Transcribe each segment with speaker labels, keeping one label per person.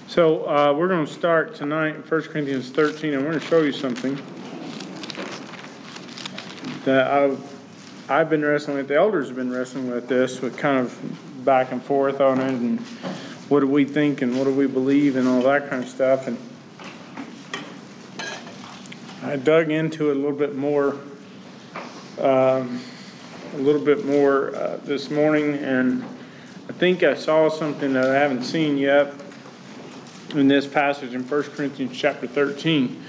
Speaker 1: So we're going to start tonight in 1 Corinthians 13. I'm going to show you something that I've been wrestling with. The elders have been wrestling with this, with kind of back and forth on it, and what do we think and what do we believe and all that kind of stuff. And I dug into it a little bit more this morning, and I think I saw something that I haven't seen yet in this passage in 1 Corinthians chapter 13.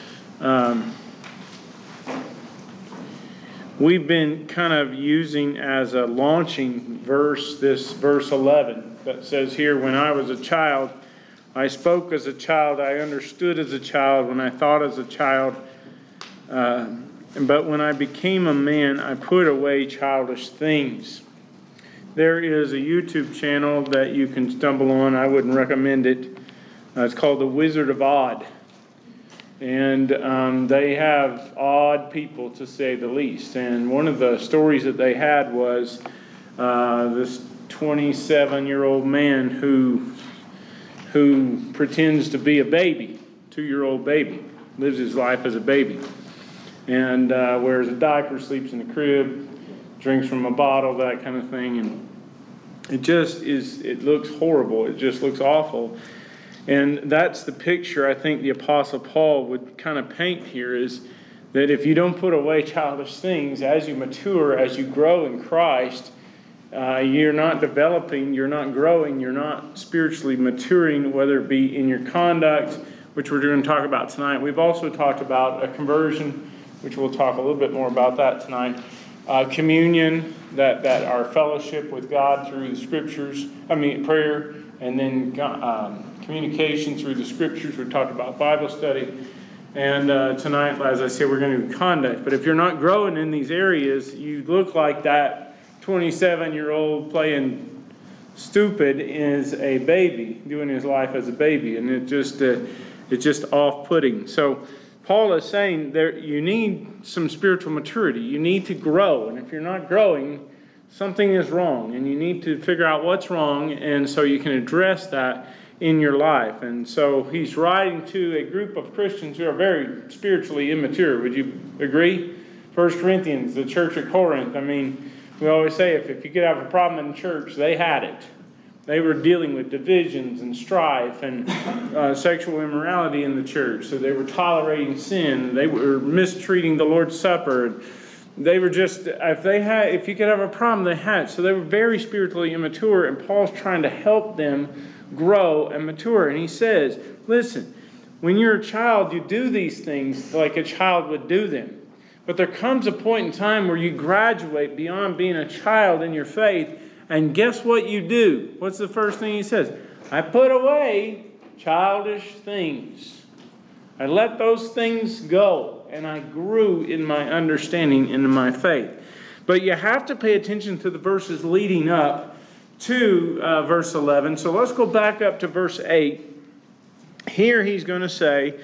Speaker 1: We've been kind of using as a launching verse this verse 11 that says here, when I was a child, I spoke as a child, I understood as a child, when I thought as a child, but when I became a man, I put away childish things. There is a YouTube channel that you can stumble on. I wouldn't recommend it. It's called The Wizard of Odd. And they have odd people, to say the least. And one of the stories that they had was this 27-year-old man who pretends to be a baby, 2-year-old baby, lives his life as a baby, and wears a diaper, sleeps in the crib, drinks from a bottle, that kind of thing. And it looks horrible. It just looks awful. And that's the picture I think the Apostle Paul would kind of paint here, is that if you don't put away childish things, as you mature, as you grow in Christ, you're not developing, you're not growing, you're not spiritually maturing, whether it be in your conduct, which we're going to talk about tonight. We've also talked about a conversion, which we'll talk a little bit more about that tonight. Communion, that our fellowship with God through the Scriptures, prayer, and then communication through the Scriptures. We talked about Bible study. And tonight, as I said, we're going to do conduct. But if you're not growing in these areas, you look like that 27-year-old playing stupid is a baby, doing his life as a baby. And it's just off-putting. So Paul is saying you need some spiritual maturity. You need to grow. And if you're not growing, something is wrong. And you need to figure out what's wrong, and so you can address that in your life. And so he's writing to a group of Christians who are very spiritually immature. Would you agree? 1 Corinthians, the church at Corinth. We always say if you could have a problem in church, they had it. They were dealing with divisions and strife and sexual immorality in the church. So they were tolerating sin. They were mistreating the Lord's Supper. They were just, if you could have a problem, they had it. So they were very spiritually immature, and Paul's trying to help them grow and mature. And he says, listen, when you're a child, you do these things like a child would do them. But there comes a point in time where you graduate beyond being a child in your faith, and guess what you do? What's the first thing he says? I put away childish things. I let those things go, and I grew in my understanding and in my faith. But you have to pay attention to the verses leading up to verse 11. So let's go back up to verse 8. Here he's going to say,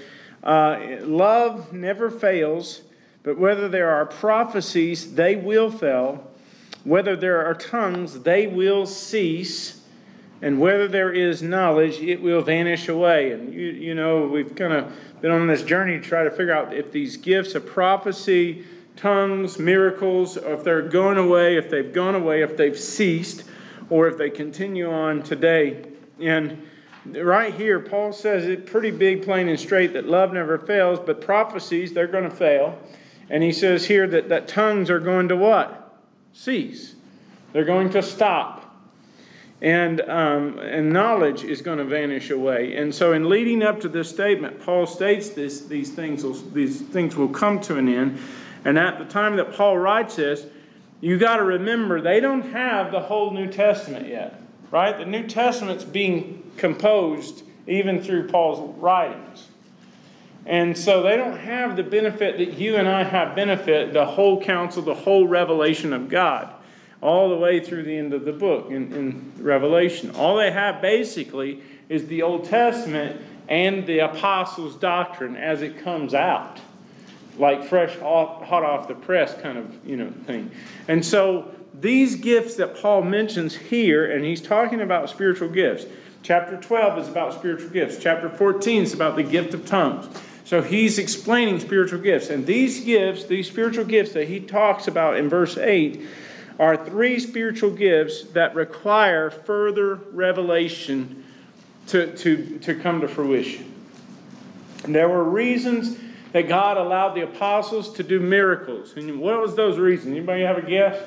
Speaker 1: love never fails, but whether there are prophecies, they will fail. Whether there are tongues, they will cease. And whether there is knowledge, it will vanish away. And you know, we've kind of been on this journey to try to figure out if these gifts of prophecy, tongues, miracles, or if they're going away, if they've gone away, if they've ceased, or if they continue on today. And right here, Paul says it pretty big, plain and straight, that love never fails, but prophecies, they're going to fail. And he says here that tongues are going to what? Cease. They're going to stop. And knowledge is going to vanish away. And so in leading up to this statement, Paul states these things will come to an end. And at the time that Paul writes this, you got to remember, they don't have the whole New Testament yet, right? The New Testament's being composed even through Paul's writings. And so they don't have the benefit that you and I have benefit, the whole counsel, the whole revelation of God, all the way through the end of the book in Revelation. All they have basically is the Old Testament and the apostles' doctrine as it comes out. Like fresh, hot off the press kind of, thing. And so these gifts that Paul mentions here, and he's talking about spiritual gifts, Chapter 12 is about spiritual gifts. Chapter 14 is about the gift of tongues. So he's explaining spiritual gifts. And these gifts, these spiritual gifts that he talks about in verse 8, are 3 spiritual gifts that require further revelation to come to fruition. And there were reasons that God allowed the apostles to do miracles. And what was those reasons? Anybody have a guess?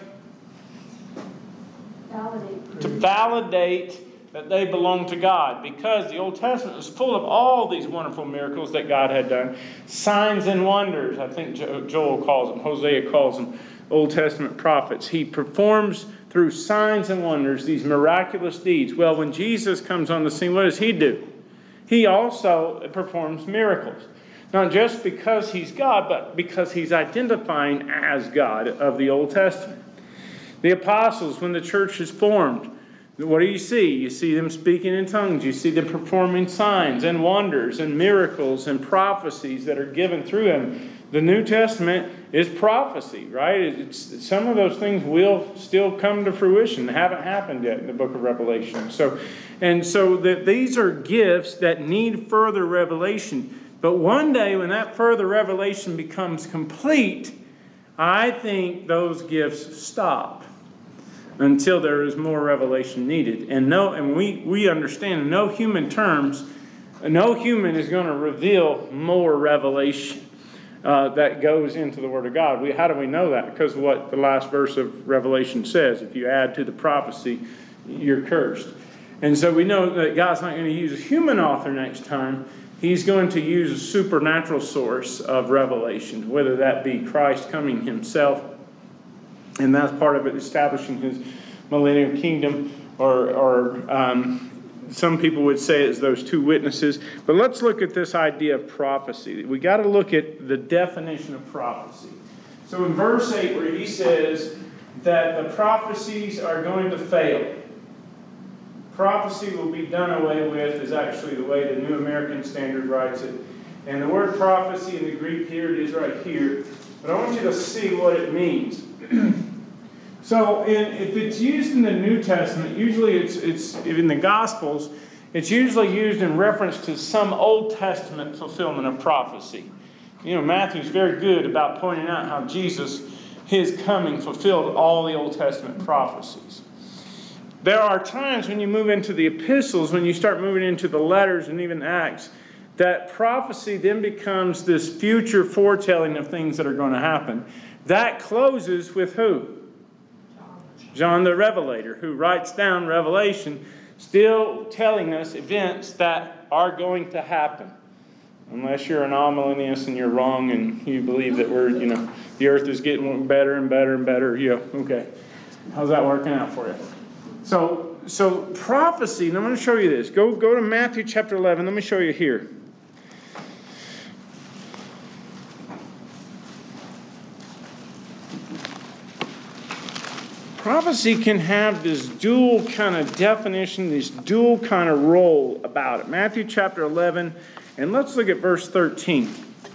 Speaker 1: To validate that they belong to God, because the Old Testament was full of all these wonderful miracles that God had done. Signs and wonders, I think Joel calls them, Hosea calls them, Old Testament prophets. He performs through signs and wonders these miraculous deeds. Well, when Jesus comes on the scene, what does he do? He also performs miracles. Not just because he's God, but because he's identifying as God of the Old Testament. The apostles, when the church is formed, what do? You see them speaking in tongues. You see them performing signs and wonders and miracles and prophecies that are given through them. The New Testament is prophecy, right? Some of those things will still come to fruition. They haven't happened yet in the book of Revelation. So these are gifts that need further revelation. But one day when that further revelation becomes complete, I think those gifts stop until there is more revelation needed. And we understand in no human terms, no human is going to reveal more revelation that goes into the Word of God. How do we know that? Because of what the last verse of Revelation says. If you add to the prophecy, you're cursed. And so we know that God's not going to use a human author next time. He's going to use a supernatural source of revelation, whether that be Christ coming himself, and that's part of it, establishing his millennial kingdom, or some people would say it's those 2 witnesses. But let's look at this idea of prophecy. We got to look at the definition of prophecy. So in verse 8, where he says that the prophecies are going to fail, prophecy will be done away with is actually the way the New American Standard writes it. And the word prophecy in the Greek here, it is right here. But I want you to see what it means. So if it's used in the New Testament, usually it's in the Gospels, it's usually used in reference to some Old Testament fulfillment of prophecy. You know, Matthew's very good about pointing out how Jesus, his coming, fulfilled all the Old Testament prophecies. There are times when you move into the epistles, when you start moving into the letters and even Acts, that prophecy then becomes this future foretelling of things that are going to happen. That closes with who? John the Revelator, who writes down Revelation, still telling us events that are going to happen. Unless you're an amillennialist and you're wrong and you believe that the earth is getting better and better and better. Yeah, okay. How's that working out for you? So prophecy, and I'm going to show you this. Go to Matthew chapter 11. Let me show you here. Prophecy can have this dual kind of definition, this dual kind of role about it. Matthew chapter 11, and let's look at verse 13.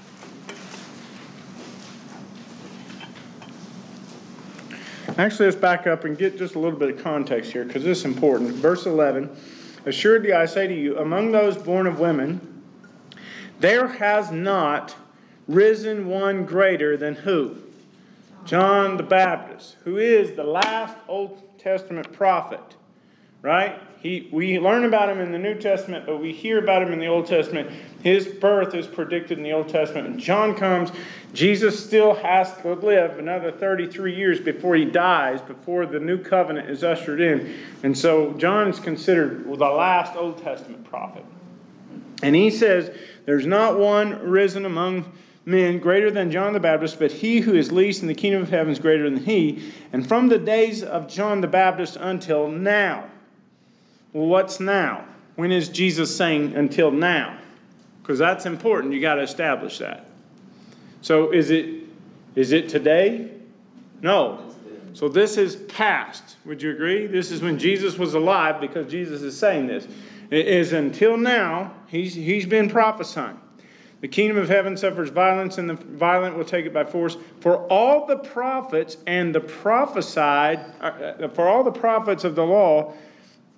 Speaker 1: Actually, let's back up and get just a little bit of context here, because this is important. Verse 11, assuredly I say to you, among those born of women, there has not risen one greater than who? John the Baptist, who is the last Old Testament prophet, right? We learn about him in the New Testament, but we hear about him in the Old Testament. His birth is predicted in the Old Testament. When John comes, Jesus still has to live another 33 years before he dies, before the new covenant is ushered in. And so John is considered the last Old Testament prophet. And he says, there's not one risen among men greater than John the Baptist, but he who is least in the kingdom of heaven is greater than he. And from the days of John the Baptist until now. Well, what's now? When is Jesus saying until now? Because that's important. You got to establish that. So is it today? No. So this is past. Would you agree? This is when Jesus was alive, because Jesus is saying this. It is until now. He's been prophesying. The kingdom of heaven suffers violence, and the violent will take it by force. For all the prophets and the prophesied, for all the prophets of the law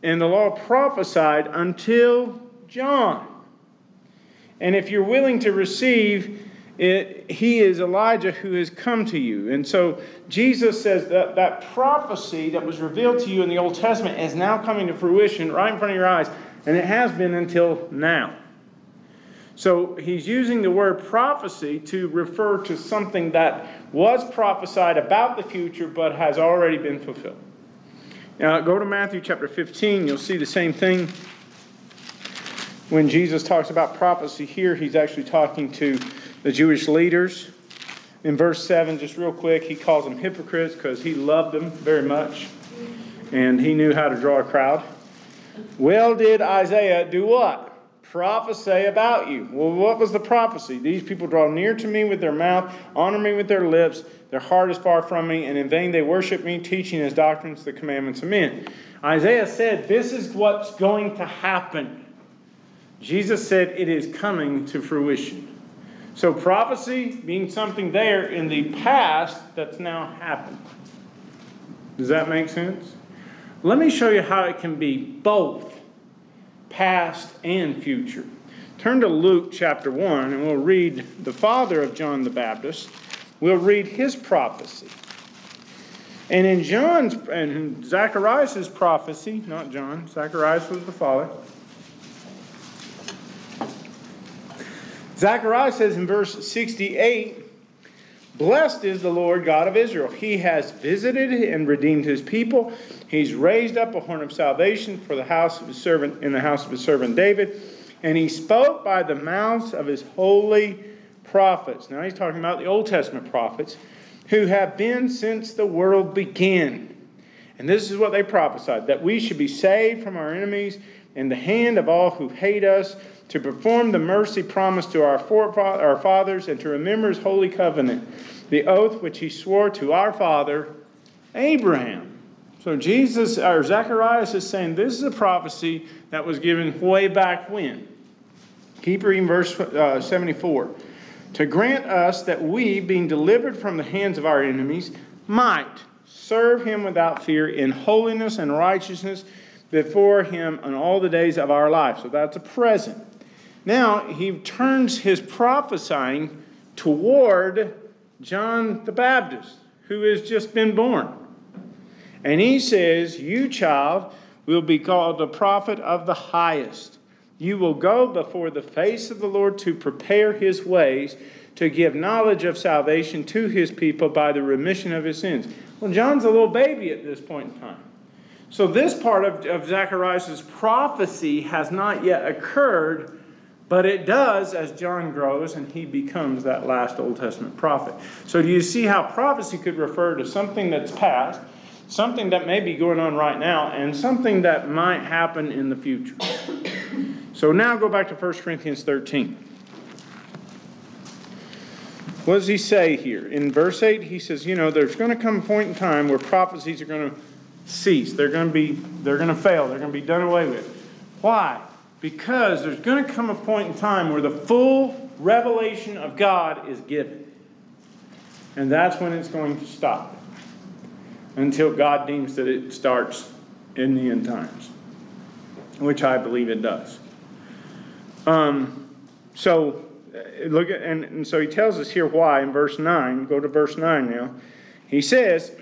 Speaker 1: and the law prophesied until John. And if you're willing to receive it, he is Elijah who has come to you. And so Jesus says that that prophecy that was revealed to you in the Old Testament is now coming to fruition right in front of your eyes. And it has been until now. So he's using the word prophecy to refer to something that was prophesied about the future but has already been fulfilled. Now go to Matthew chapter 15. You'll see the same thing. When Jesus talks about prophecy here, he's actually talking to the Jewish leaders. In verse 7, just real quick, he calls them hypocrites because he loved them very much. And he knew how to draw a crowd. Well, did Isaiah do what? Prophesy about you. Well, what was the prophecy? These people draw near to me with their mouth, honor me with their lips. Their heart is far from me, and in vain they worship me, teaching as doctrines the commandments of men. Isaiah said, this is what's going to happen. Jesus said it is coming to fruition. So prophecy being something there in the past that's now happened. Does that make sense? Let me show you how it can be both past and future. Turn to Luke chapter 1 and we'll read the father of John the Baptist. We'll read his prophecy. And in Zacharias' prophecy, not John, Zacharias was the father. Zechariah says in verse 68, blessed is the Lord God of Israel. He has visited and redeemed his people. He's raised up a horn of salvation for the house of his servant in the house of his servant David. And he spoke by the mouths of his holy prophets. Now he's talking about the Old Testament prophets who have been since the world began. And this is what they prophesied, that we should be saved from our enemies and the hand of all who hate us, to perform the mercy promised to our fathers, and to remember his holy covenant, the oath which he swore to our father Abraham. So Zacharias is saying this is a prophecy that was given way back when. Keep reading verse 74. To grant us that we, being delivered from the hands of our enemies, might serve him without fear in holiness and righteousness before him on all the days of our life. So that's a present. Now he turns his prophesying toward John the Baptist, who has just been born. And he says, you, child, will be called the prophet of the highest. You will go before the face of the Lord to prepare his ways, to give knowledge of salvation to his people by the remission of his sins. Well, John's a little baby at this point in time. So this part of Zacharias' prophecy has not yet occurred, but it does as John grows and he becomes that last Old Testament prophet. So do you see how prophecy could refer to something that's past, something that may be going on right now, and something that might happen in the future? So now go back to 1 Corinthians 13. What does he say here? In verse 8, he says, there's going to come a point in time where prophecies are going to cease. They're going to fail. They're going to be done away with. Why? Because there's going to come a point in time where the full revelation of God is given. And that's when it's going to stop. Until God deems that it starts in the end times. Which I believe it does. So look at, and so he tells us here why in verse 9. Go to verse 9 now. He says,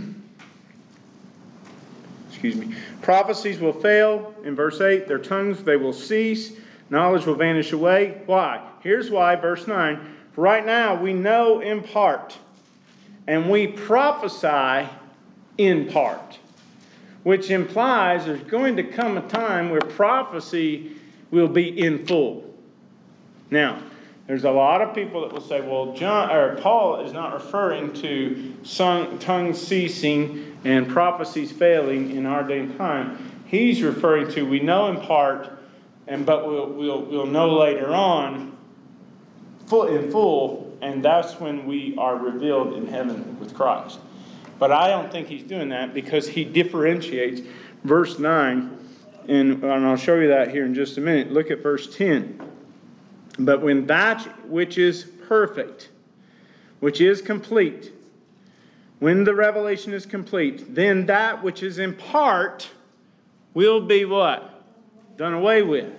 Speaker 1: prophecies will fail. In verse 8, their tongues, they will cease. Knowledge will vanish away. Why? Here's why, verse 9. For right now we know in part, and we prophesy in part. Which implies there's going to come a time where prophecy will be in full. Now, there's a lot of people that will say, well, Paul is not referring to tongues ceasing and prophecies failing in our day and time. He's referring to we know in part, but we'll know later on in full, and that's when we are revealed in heaven with Christ. But I don't think he's doing that because he differentiates verse 9, and I'll show you that here in just a minute. Look at verse 10. But when that which is perfect, which is complete, when the revelation is complete, then that which is in part will be what? Done away with.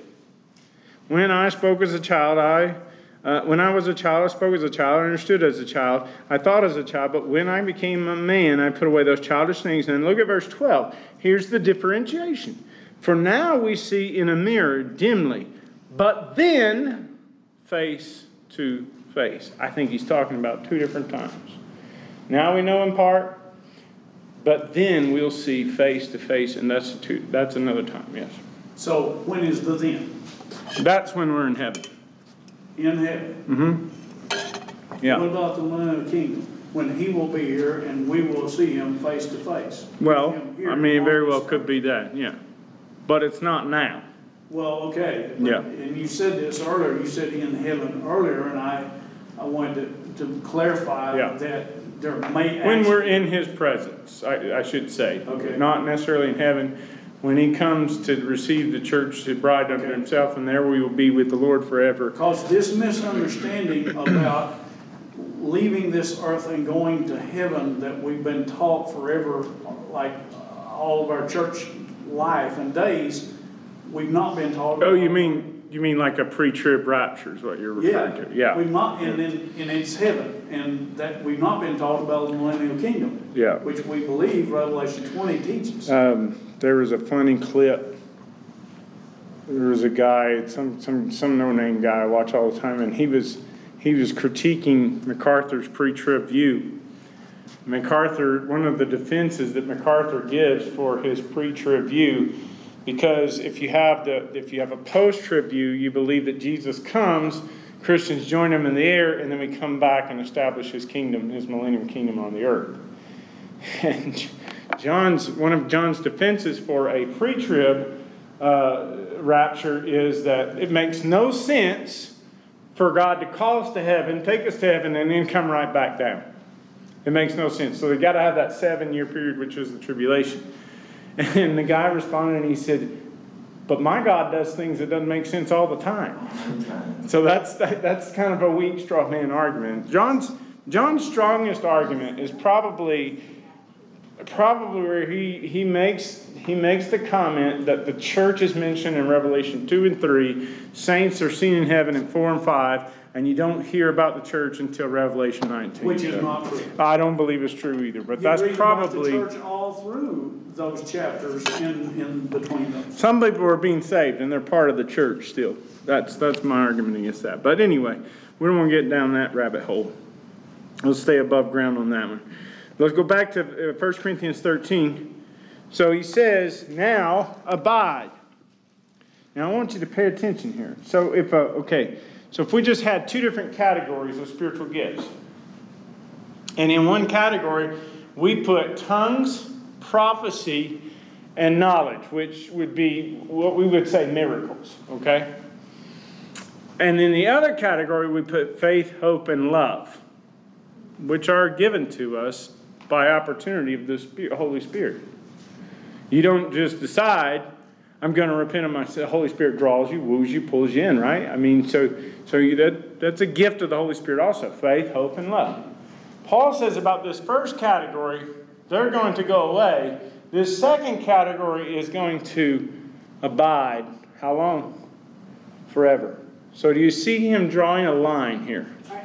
Speaker 1: When I spoke as a child, when I was a child, I spoke as a child, I understood as a child, I thought as a child, but when I became a man, I put away those childish things. And look at verse 12. Here's the differentiation. For now we see in a mirror dimly, but then face to face. I think he's talking about two different times. Now we know in part, but then we'll see face to face, and that's another time, yes.
Speaker 2: So when is the then?
Speaker 1: That's when we're in heaven.
Speaker 2: In heaven.
Speaker 1: Mm-hmm. Yeah.
Speaker 2: What about the millennial kingdom? When he will be here and we will see him face to face.
Speaker 1: Well, I mean, it very well could be that, yeah. But it's not now.
Speaker 2: Well, okay.
Speaker 1: Yeah.
Speaker 2: And you said this earlier. You said in heaven earlier, and I wanted to clarify that there may
Speaker 1: when we're in his presence, I should say.
Speaker 2: Okay.
Speaker 1: Not necessarily in heaven. When he comes to receive the church, the bride unto himself, and there we will be with the Lord forever.
Speaker 2: Because this misunderstanding about leaving this earth and going to heaven that we've been taught forever, like all of our church life and days, we've not been taught.
Speaker 1: Oh, you mean like a pre-trib rapture is what you're referring to? Yeah.
Speaker 2: We've not, and it's heaven, and that we've not been taught about the millennial kingdom.
Speaker 1: Yeah.
Speaker 2: Which we believe Revelation 20 teaches.
Speaker 1: There was a funny clip. There was a guy, some no-name guy I watch all the time, and he was critiquing MacArthur's pre-trib view. MacArthur, one of the defenses that MacArthur gives for his pre-trib view, because if you have a post-trib view, you believe that Jesus comes, Christians join him in the air, and then we come back and establish his kingdom, his millennium kingdom on the earth. And one of John's defenses for a pre-trib rapture is that it makes no sense for God to call us to heaven, take us to heaven, and then come right back down. It makes no sense. So they've got to have that 7-year period, which is the tribulation. And the guy responded and he said, but my God does things that doesn't make sense all the time. So that's kind of a weak straw man argument. John's strongest argument is probably where he makes the comment that the church is mentioned in Revelation 2 and 3, saints are seen in heaven in 4 and 5, and you don't hear about the church until Revelation 19.
Speaker 2: Which is not true.
Speaker 1: I don't believe it's true either, but that's probably...
Speaker 2: You read about the church all through those chapters in between those.
Speaker 1: Some people are being saved, and they're part of the church still. That's my argument against that. But anyway, we don't want to get down that rabbit hole. Let's stay above ground on that one. Let's go back to 1 Corinthians 13. So he says, now abide. Now I want you to pay attention here. So if we just had two different categories of spiritual gifts. And in one category, we put tongues, prophecy, and knowledge, which would be what we would say miracles, okay? And in the other category, we put faith, hope, and love, which are given to us by opportunity of the Holy Spirit. You don't just decide, I'm going to repent of my sin. The Holy Spirit draws you, woos you, pulls you in, right? I mean, that's a gift of the Holy Spirit also, faith, hope, and love. Paul says about this first category, they're going to go away. This second category is going to abide. How long? Forever. So do you see him drawing a line here?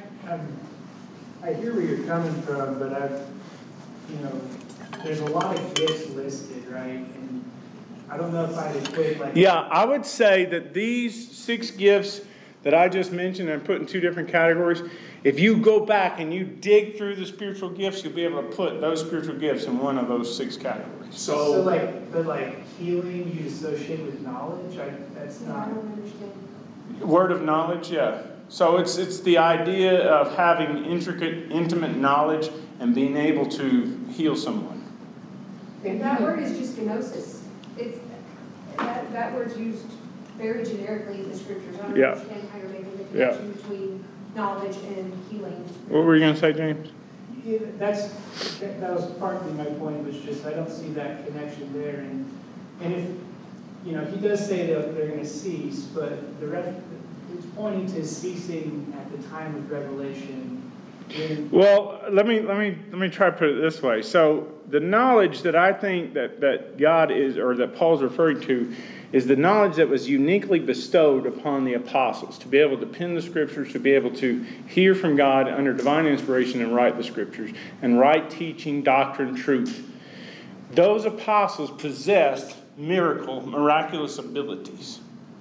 Speaker 3: I hear where you're coming from, but there's a lot of gifts listed, right? And I don't know if I'd equate like...
Speaker 1: Yeah, I would say that these 6 gifts that I just mentioned and put in 2 different categories, if you go back and you dig through the spiritual gifts, you'll be able to put those spiritual gifts in one of those 6 categories.
Speaker 3: So like healing you associate with knowledge? That's not...
Speaker 4: I don't understand.
Speaker 1: Word of knowledge, yeah. So it's the idea of having intimate knowledge and being able to heal someone.
Speaker 4: That word is just gnosis. That word's used very generically in the scriptures. I don't understand how you're making the connection between knowledge and healing.
Speaker 1: What were you going to say, James?
Speaker 3: Yeah, that was partly my point, was just I don't see that connection there. And if, he does say that they're going to cease, but it's pointing to ceasing at the time of Revelation
Speaker 1: Well, let me try to put it this way. So the knowledge that I think that God is, or that Paul's referring to, is the knowledge that was uniquely bestowed upon the apostles to be able to pen the scriptures, to be able to hear from God under divine inspiration and write the scriptures, and write teaching, doctrine, truth. Those apostles possessed miraculous abilities.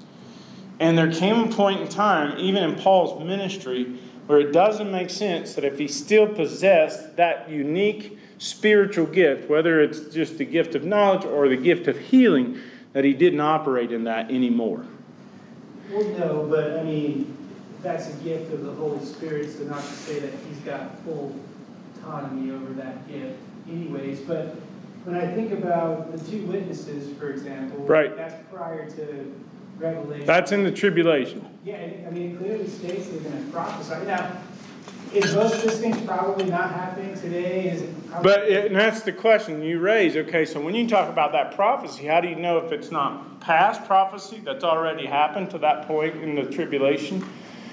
Speaker 1: And there came a point in time, even in Paul's ministry, where it doesn't make sense that if he still possessed that unique spiritual gift, whether it's just the gift of knowledge or the gift of healing, that he didn't operate in that anymore.
Speaker 3: Well, no, but I mean, that's a gift of the Holy Spirit, so not to say that he's got full autonomy over that gift anyways. But when I think about the two witnesses, for example,
Speaker 1: right,
Speaker 3: that's prior to Revelation.
Speaker 1: That's in the tribulation.
Speaker 3: Yeah, I mean, it clearly states they're going to prophesy. Now, is most of this things probably not happening today? Is it probably...
Speaker 1: And that's the question you raise. Okay, so when you talk about that prophecy, how do you know if it's not past prophecy that's already happened to that point in the tribulation?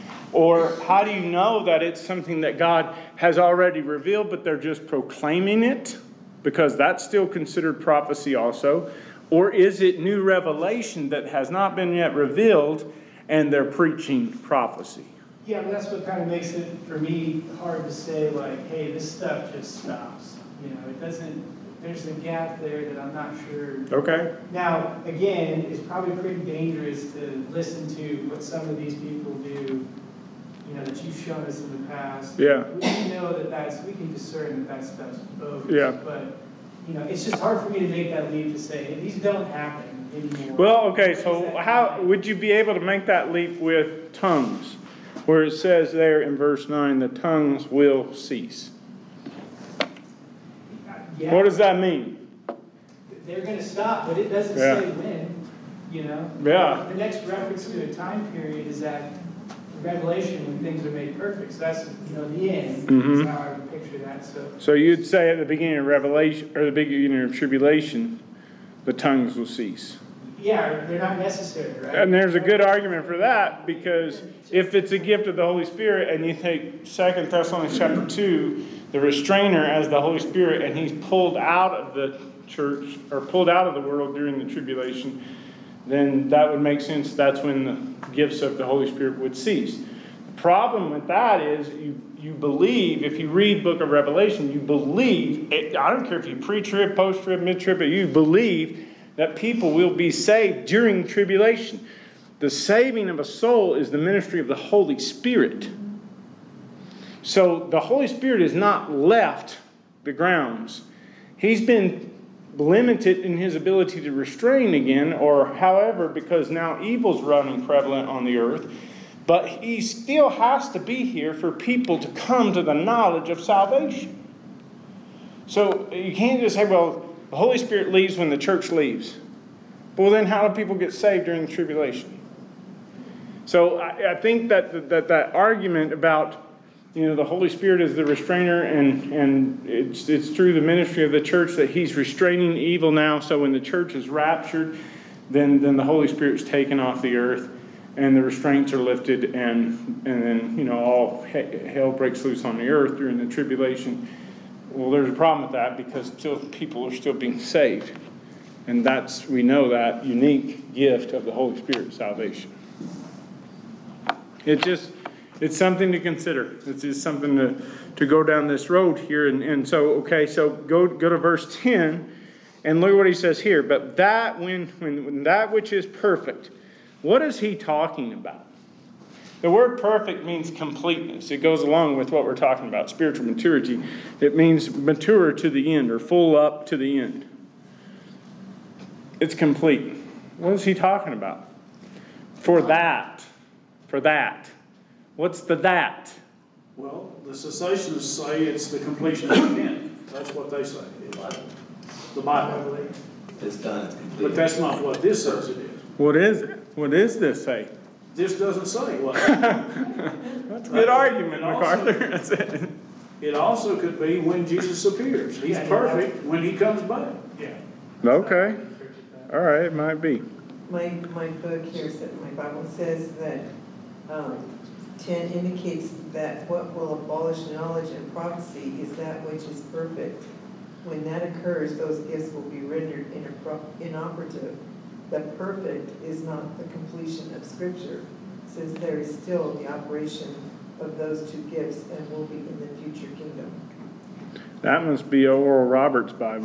Speaker 1: Or how do you know that it's something that God has already revealed, but they're just proclaiming it? Because that's still considered prophecy also. Or is it new revelation that has not been yet revealed, and they're preaching prophecy?
Speaker 3: Yeah, but that's what kind of makes it, for me, hard to say, like, hey, this stuff just stops. You know, it doesn't, there's a gap there that I'm not sure.
Speaker 1: Okay.
Speaker 3: Now, again, it's probably pretty dangerous to listen to what some of these people do, you know, that you've shown us in the past.
Speaker 1: Yeah.
Speaker 3: We know that we can discern that stuff's bogus.
Speaker 1: Yeah.
Speaker 3: But, you know, it's just hard for me to make that leap to say, hey, these don't happen anymore.
Speaker 1: Well, okay, so how would you be able to make that leap with tongues? Where it says there in verse 9, the tongues will cease.
Speaker 3: Yeah.
Speaker 1: What does that mean?
Speaker 3: They're going to stop, but it doesn't say when, you know?
Speaker 1: Yeah.
Speaker 3: The next reference to a time period is that Revelation when things are made perfect. So that's, you know, the end.
Speaker 1: Mm-hmm.
Speaker 3: Is how I would picture that.
Speaker 1: So you'd say at the beginning of Revelation, or the beginning of tribulation, the tongues will cease.
Speaker 3: Yeah, they're not necessary, right?
Speaker 1: And there's a good argument for that, because if it's a gift of the Holy Spirit, and you take 2 Thessalonians chapter 2, the restrainer as the Holy Spirit, and he's pulled out of the church, or pulled out of the world during the tribulation, then that would make sense. That's when the gifts of the Holy Spirit would cease. The problem with that is you believe, if you read book of Revelation, you believe, I don't care if you pre-trib, post-trib, mid-trib, but you believe that people will be saved during tribulation. The saving of a soul is the ministry of the Holy Spirit. So the Holy Spirit has not left the grounds. He's been limited in his ability to restrain again, or however, because now evil's running prevalent on the earth. But he still has to be here for people to come to the knowledge of salvation. So you can't just say, well, the Holy Spirit leaves when the church leaves. Well, then how do people get saved during the tribulation? So I think that argument about, you know, the Holy Spirit is the restrainer, and it's through the ministry of the church that he's restraining evil now. So when the church is raptured, then the Holy Spirit's taken off the earth, and the restraints are lifted, and then, you know, all hell breaks loose on the earth during the tribulation. Well, there's a problem with that, because still people are still being saved. And we know that unique gift of the Holy Spirit, salvation. It's something to consider. It's just something to go down this road here. And so, okay, so go to verse 10, and look at what he says here. But that when that which is perfect, what is he talking about? The word perfect means completeness. It goes along with what we're talking about, spiritual maturity. It means mature to the end, or full up to the end. It's complete. What is he talking about? For that. What's the that?
Speaker 2: Well, the cessationists say it's the completion of the end. That's what they say. The Bible.
Speaker 5: It's done, it's complete.
Speaker 2: But that's not what this says it is.
Speaker 1: What is it? What does this say?
Speaker 2: This doesn't say what.
Speaker 1: That's a good argument, MacArthur. That's it.
Speaker 2: It also could be when Jesus appears. He's perfect when he comes back.
Speaker 3: Yeah.
Speaker 1: Okay. All right, it might be.
Speaker 6: My book here, my Bible says that 10 indicates that what will abolish knowledge and prophecy is that which is perfect. When that occurs, those gifts will be rendered inoperative. The perfect is not the completion of Scripture, since there is still the operation of those two gifts and will be in the future kingdom.
Speaker 1: That must be Oral Roberts' Bible.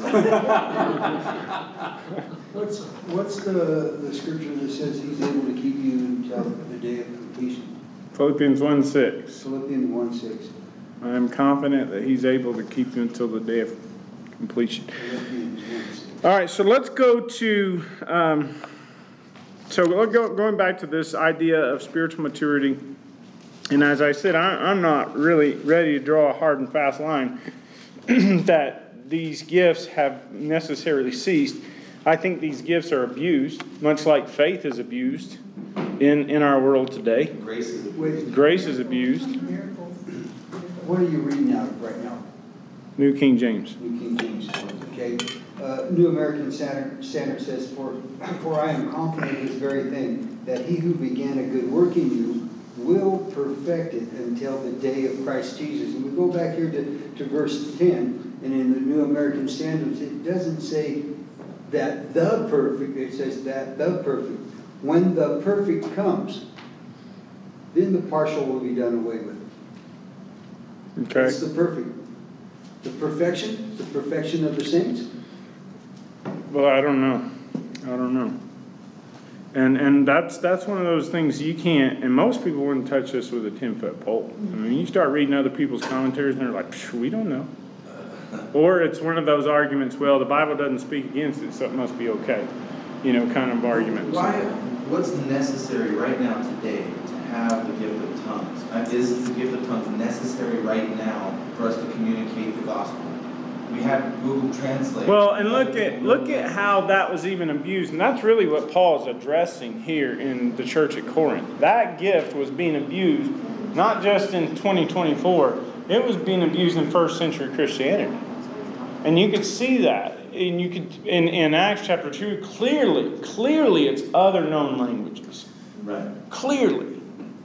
Speaker 7: What's the scripture that says he's able to keep you until the day of completion?
Speaker 1: Philippians 1:6.
Speaker 7: Philippians 1:6.
Speaker 1: I am confident that he's able to keep you until the day of completion.
Speaker 7: Philippians 1:6.
Speaker 1: All right, so let's go to, going back to this idea of spiritual maturity. And as I said, I'm not really ready to draw a hard and fast line that these gifts have necessarily ceased. I think these gifts are abused, much like faith is abused in our world today.
Speaker 5: Grace is
Speaker 1: Grace is abused.
Speaker 6: Miracles.
Speaker 7: What are you reading out of right now?
Speaker 1: New King James.
Speaker 7: New King James. Okay. New American Standard says, For I am confident of this very thing, that he who began a good work in you will perfect it until the day of Christ Jesus. And we go back here to verse 10, and in the New American Standards, it doesn't say that the perfect, it says that the perfect. When the perfect comes, then the partial will be done away with.
Speaker 1: Okay.
Speaker 7: It's the perfect. The perfection of the saints.
Speaker 1: Well, I don't know. And that's one of those things you can't, and most people wouldn't touch this with a 10-foot pole. I mean, you start reading other people's commentaries and they're like, we don't know. Or it's one of those arguments, well, the Bible doesn't speak against it, so it must be okay. Kind of arguments.
Speaker 5: What's necessary right now today to have the gift of tongues? Is the gift of tongues necessary right now for us to communicate the gospel? We have Google Translate.
Speaker 1: Well, and look at how that was even abused, and that's really what Paul's addressing here in the church at Corinth. That gift was being abused, not just in 2024. It was being abused in first century Christianity, and you could see that. And you could in Acts chapter 2 clearly it's other known languages.
Speaker 5: Right.
Speaker 1: Clearly.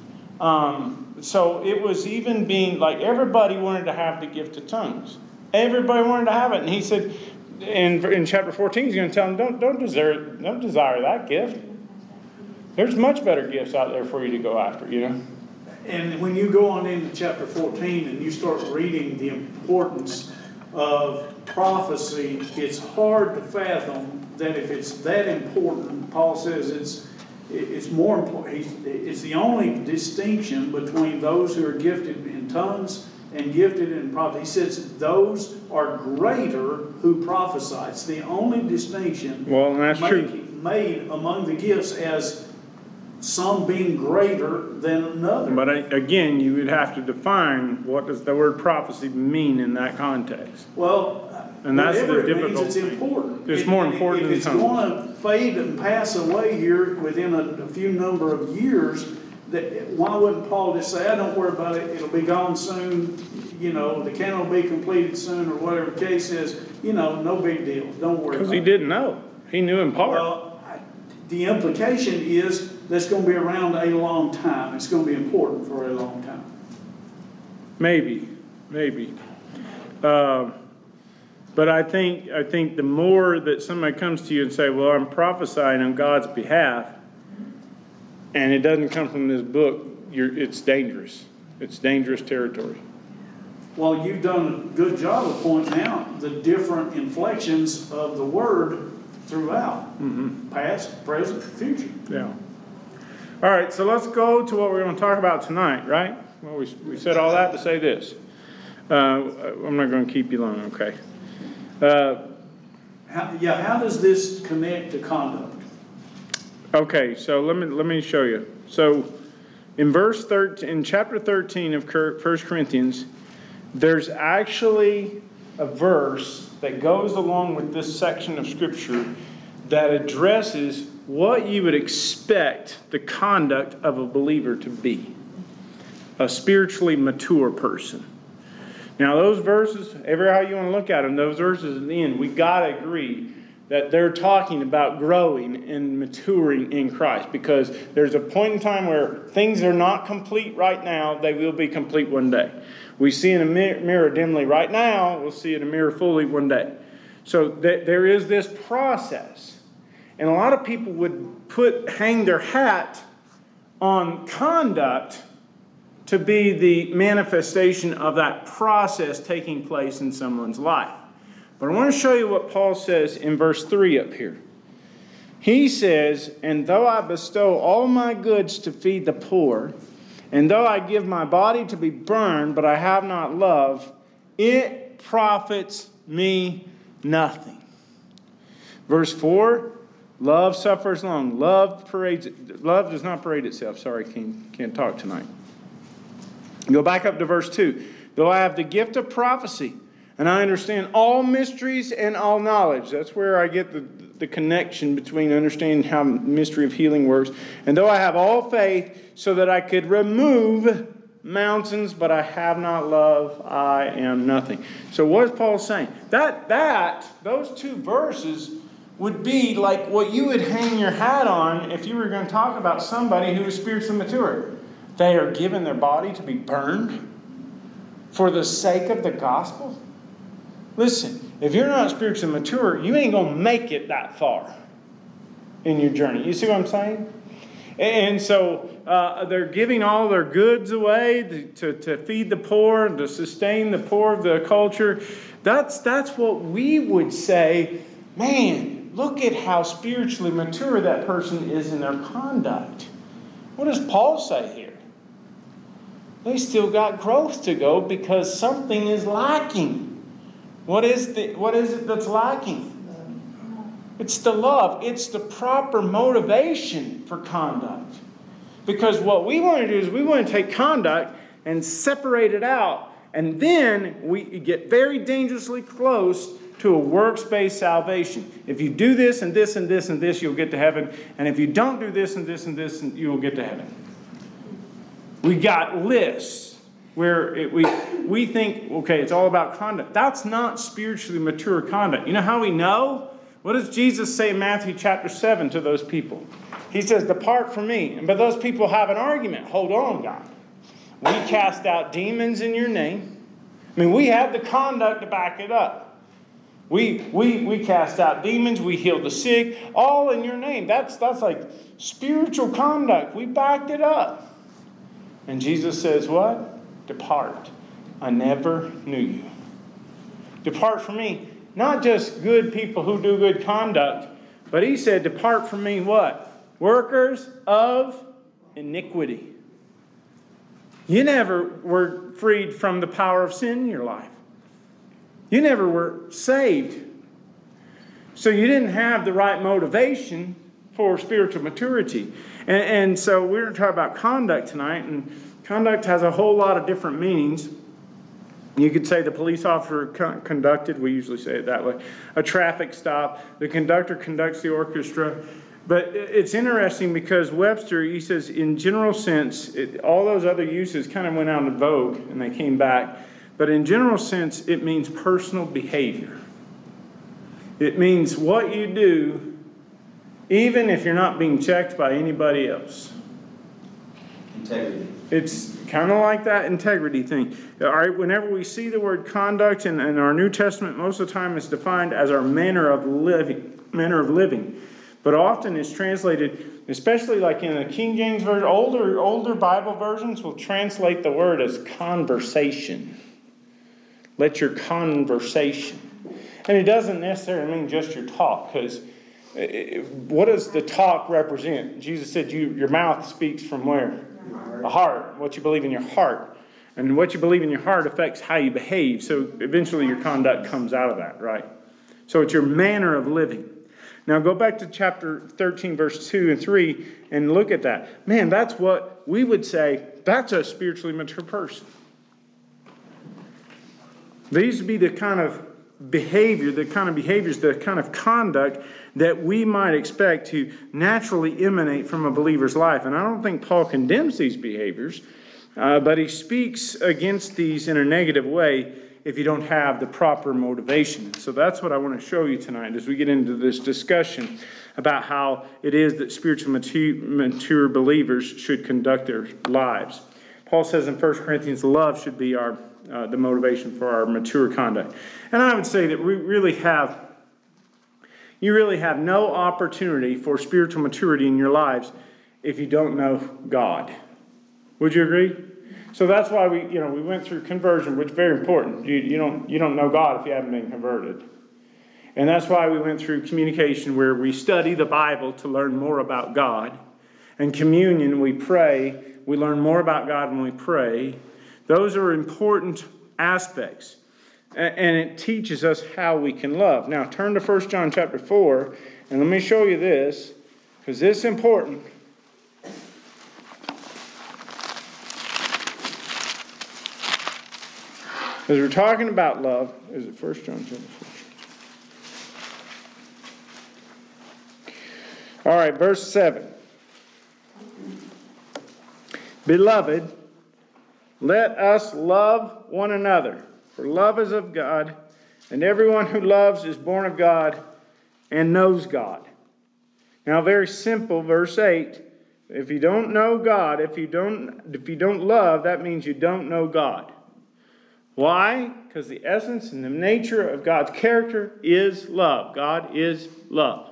Speaker 1: So it was even being like everybody wanted to have the gift of tongues. Everybody wanted to have it. And he said in chapter 14, he's going to tell them, don't desire that gift. There's much better gifts out there for you to go after,
Speaker 2: And when you go on into chapter 14 and you start reading the importance of prophecy, it's hard to fathom that if it's that important, Paul says it's more important. It's the only distinction between those who are gifted in tongues and gifted in prophecy. He says those are greater who prophesy. It's the only distinction made among the gifts, as some being greater than another.
Speaker 1: But again, you would have to define what does the word prophecy mean in that context.
Speaker 2: Well,
Speaker 1: and that's
Speaker 2: whatever
Speaker 1: the
Speaker 2: it means,
Speaker 1: difficult
Speaker 2: it's
Speaker 1: thing.
Speaker 2: important.
Speaker 1: It's more important than
Speaker 2: If it's going to fade and pass away here within a few number of years, why wouldn't Paul just say, don't worry about it, it'll be gone soon, the canon will be completed soon, or whatever the case is, no big deal, don't worry about it.
Speaker 1: Because he didn't know. He knew in part.
Speaker 2: Well, the implication is that's going to be around a long time. It's going to be important for a long time.
Speaker 1: Maybe. But I think the more that somebody comes to you and say, well, I'm prophesying on God's behalf, and it doesn't come from this book, it's dangerous. It's dangerous territory.
Speaker 2: Well, you've done a good job of pointing out the different inflections of the word throughout. Past, present, future.
Speaker 1: Yeah. All right, so let's go to what we're going to talk about tonight, right? Well, we said all that to say this. I'm not going to keep you long, okay?
Speaker 2: How does this connect to conduct?
Speaker 1: Okay, so let me show you. So in chapter 13 of 1 Corinthians, there's actually a verse that goes along with this section of Scripture that addresses what you would expect the conduct of a believer to be, a spiritually mature person. Now those verses, ever how you want to look at them, those verses at the end, we got to agree that they're talking about growing and maturing in Christ, because there's a point in time where things are not complete right now. They will be complete one day. We see in a mirror dimly right now. We'll see in a mirror fully one day. So there is this process. And a lot of people would hang their hat on conduct to be the manifestation of that process taking place in someone's life. But I want to show you what Paul says in verse 3 up here. He says, "And though I bestow all my goods to feed the poor, and though I give my body to be burned, but I have not love, it profits me nothing." Verse 4, love suffers long. Love does not parade itself. Sorry, can't talk tonight. Go back up to verse 2. "Though I have the gift of prophecy, and I understand all mysteries and all knowledge." That's where I get the connection between understanding how the mystery of healing works. "And though I have all faith so that I could remove mountains, but I have not love, I am nothing." So what is Paul saying? Those two verses would be like what you would hang your hat on if you were going to talk about somebody who is spiritually mature. They are given their body to be burned for the sake of the gospel. Listen, if you're not spiritually mature, you ain't going to make it that far in your journey. You see what I'm saying? And so they're giving all their goods away to feed the poor, to sustain the poor of the culture. That's what we would say, man, look at how spiritually mature that person is in their conduct. What does Paul say here? They still got growth to go because something is lacking. What is it that's lacking? It's the love. It's the proper motivation for conduct. Because what we want to do is we want to take conduct and separate it out. And then we get very dangerously close to a works-based salvation. If you do this and this and this and this, you'll get to heaven. And if you don't do this and this and this, you will get to heaven. We got lists where we think, okay, it's all about conduct. That's not spiritually mature conduct. You know how we know? What does Jesus say in Matthew chapter 7 to those people? He says, "Depart from me." But those people have an argument. Hold on, God. We cast out demons in your name. I mean, we have the conduct to back it up. We cast out demons. We heal the sick. All in your name. That's like spiritual conduct. We backed it up. And Jesus says what? "Depart. I never knew you." Depart from me. Not just good people who do good conduct, but he said, "Depart from me," what? Workers of iniquity. You never were freed from the power of sin in your life. You never were saved. So you didn't have the right motivation for spiritual maturity. And so we're going to talk about conduct tonight. And conduct has a whole lot of different meanings. You could say the police officer conducted, we usually say it that way, a traffic stop. The conductor conducts the orchestra. But it's interesting because Webster, he says, in general sense, all those other uses kind of went out of vogue and they came back. But in general sense, it means personal behavior. It means what you do even if you're not being checked by anybody else.
Speaker 5: Integrity.
Speaker 1: It's kind of like that integrity thing. All right, whenever we see the word conduct in our New Testament, most of the time it's defined as our manner of living. But often it's translated, especially like in the King James Version, older Bible versions will translate the word as conversation. Let your conversation. And it doesn't necessarily mean just your talk, because what does the talk represent? Jesus said your mouth speaks from where? The heart. What you believe in your heart. And what you believe in your heart affects how you behave. So eventually your conduct comes out of that, right? So it's your manner of living. Now go back to chapter 13, verse 2 and 3, and look at that. Man, that's what we would say, that's a spiritually mature person. These would be the kind of behaviors, the kind of conduct that we might expect to naturally emanate from a believer's life. And I don't think Paul condemns these behaviors, but he speaks against these in a negative way if you don't have the proper motivation. So that's what I want to show you tonight as we get into this discussion about how it is that spiritually mature believers should conduct their lives. Paul says in 1 Corinthians, love should be the motivation for our mature conduct. And I would say that you really have no opportunity for spiritual maturity in your lives if you don't know God. Would you agree? So that's why we went through conversion, which is very important. You don't know God if you haven't been converted. And that's why we went through communication, where we study the Bible to learn more about God. And communion, we pray. We learn more about God when we pray. Those are important aspects. And it teaches us how we can love. Now, turn to 1 John chapter 4, and let me show you this, because this is important. As we're talking about love, is it 1 John chapter 4? All right, verse 7. Beloved, let us love one another, for love is of God, and everyone who loves is born of God and knows God. Now, very simple, verse 8. If you don't know God, if you don't love, that means you don't know God. Why? Because the essence and the nature of God's character is love. God is love.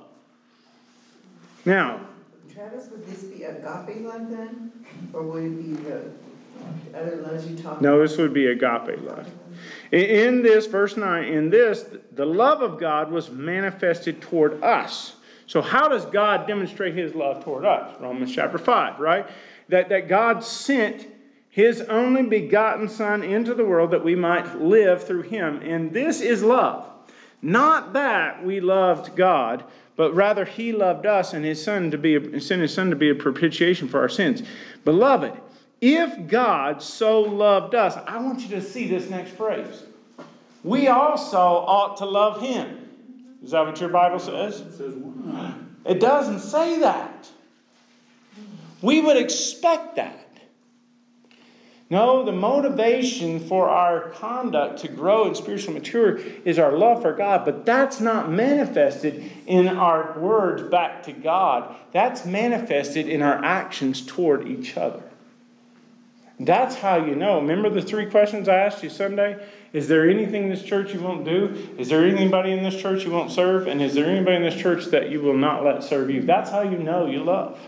Speaker 1: Now,
Speaker 6: Travis, would this be agape love then? Or would it be the other loves you talked about?
Speaker 1: no, this would be agape love. In this, verse 9, in this, the love of God was manifested toward us. So how does God demonstrate His love toward us? Romans chapter 5, right? That God sent His only begotten Son into the world that we might live through Him. And this is love. Not that we loved God, but rather He loved us and sent His Son to be a propitiation for our sins. Beloved, if God so loved us, I want you to see this next phrase. We also ought to love Him. Is that what your Bible says?
Speaker 2: It says, why?
Speaker 1: It doesn't say that. We would expect that. No, the motivation for our conduct to grow in spiritual maturity is our love for God, but that's not manifested in our words back to God. That's manifested in our actions toward each other. That's how you know. Remember the 3 questions I asked you Sunday? Is there anything in this church you won't do? Is there anybody in this church you won't serve? And is there anybody in this church that you will not let serve you? That's how you know you love.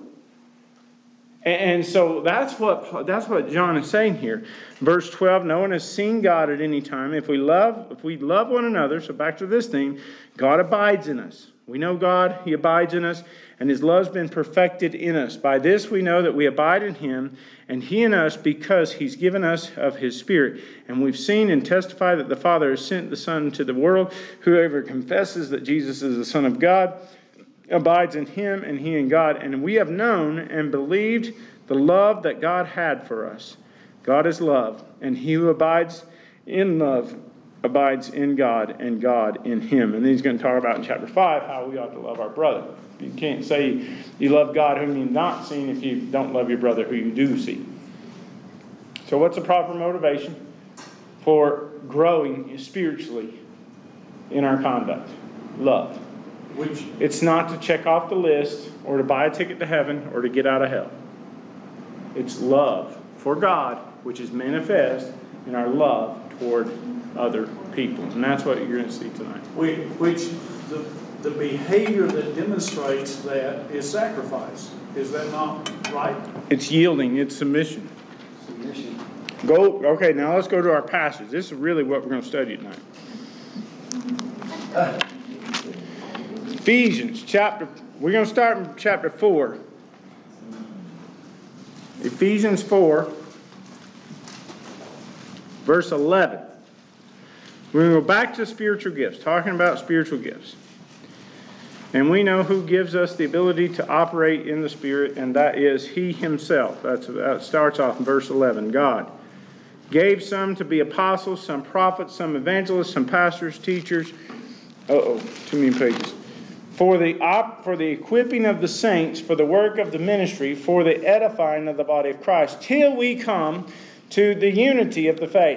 Speaker 1: And so that's what John is saying here. Verse 12, no one has seen God at any time. If we love one another, so back to this theme, God abides in us. We know God, He abides in us, and His love's been perfected in us. By this we know that we abide in Him, and He in us, because He's given us of His Spirit. And we've seen and testified that the Father has sent the Son into the world. Whoever confesses that Jesus is the Son of God abides in Him, and He in God. And we have known and believed the love that God had for us. God is love, and he who abides in love abides in God, and God in him. And then he's going to talk about in chapter 5 how we ought to love our brother. You can't say you love God whom you've not seen if you don't love your brother who you do see. So what's the proper motivation for growing spiritually in our conduct? Love. It's not to check off the list or to buy a ticket to heaven or to get out of hell. It's love for God, which is manifest in our love toward other people. And that's what you're going to see tonight.
Speaker 2: Which the behavior that demonstrates that is sacrifice. Is that not right?
Speaker 1: It's yielding. It's submission.
Speaker 7: Submission.
Speaker 1: Okay, now let's go to our passage. This is really what we're going to study tonight. Ephesians we're going to start in chapter 4. Ephesians 4, verse 11. We're going to go back to spiritual gifts, talking about spiritual gifts. And we know who gives us the ability to operate in the Spirit, and that is He Himself. That starts off in verse 11. God gave some to be apostles, some prophets, some evangelists, some pastors, teachers. Too many pages. For the equipping of the saints, for the work of the ministry, for the edifying of the body of Christ, till we come to the unity of the faith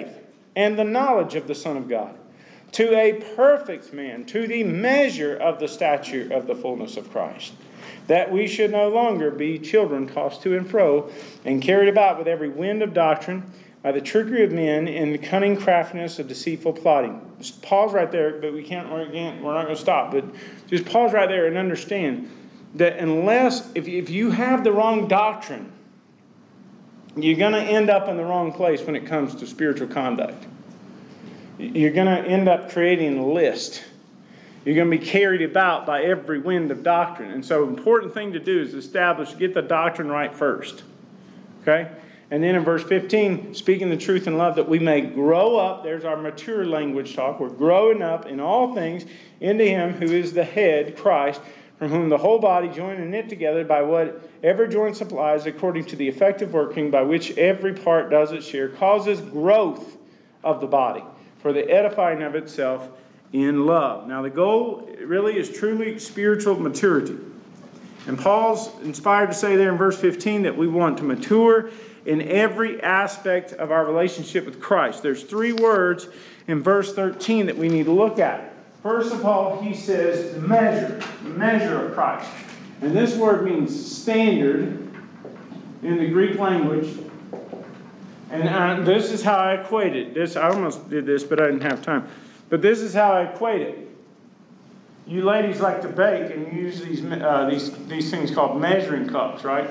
Speaker 1: and the knowledge of the Son of God, to a perfect man, to the measure of the stature of the fullness of Christ, that we should no longer be children tossed to and fro and carried about with every wind of doctrine by the trickery of men and the cunning craftiness of deceitful plotting. Just pause right there, but we're not going to stop. But just pause right there and understand that if you have the wrong doctrine, you're going to end up in the wrong place when it comes to spiritual conduct. You're going to end up creating a list. You're going to be carried about by every wind of doctrine. And so, important thing to do is get the doctrine right first. Okay? And then in verse 15, speaking the truth in love, that we may grow up. There's our mature language talk. We're growing up in all things into Him who is the head, Christ, from whom the whole body, joined and knit together by whatever joint supplies, according to the effective working by which every part does its share, causes growth of the body for the edifying of itself in love. Now, the goal really is truly spiritual maturity. And Paul's inspired to say there in verse 15 that we want to mature in every aspect of our relationship with Christ. There's 3 words in verse 13 that we need to look at. First of all, he says the measure of Christ. And this word means standard in the Greek language. And this is how I equate it. I almost did this, but I didn't have time. But this is how I equate it. You ladies like to bake and use these things called measuring cups, right?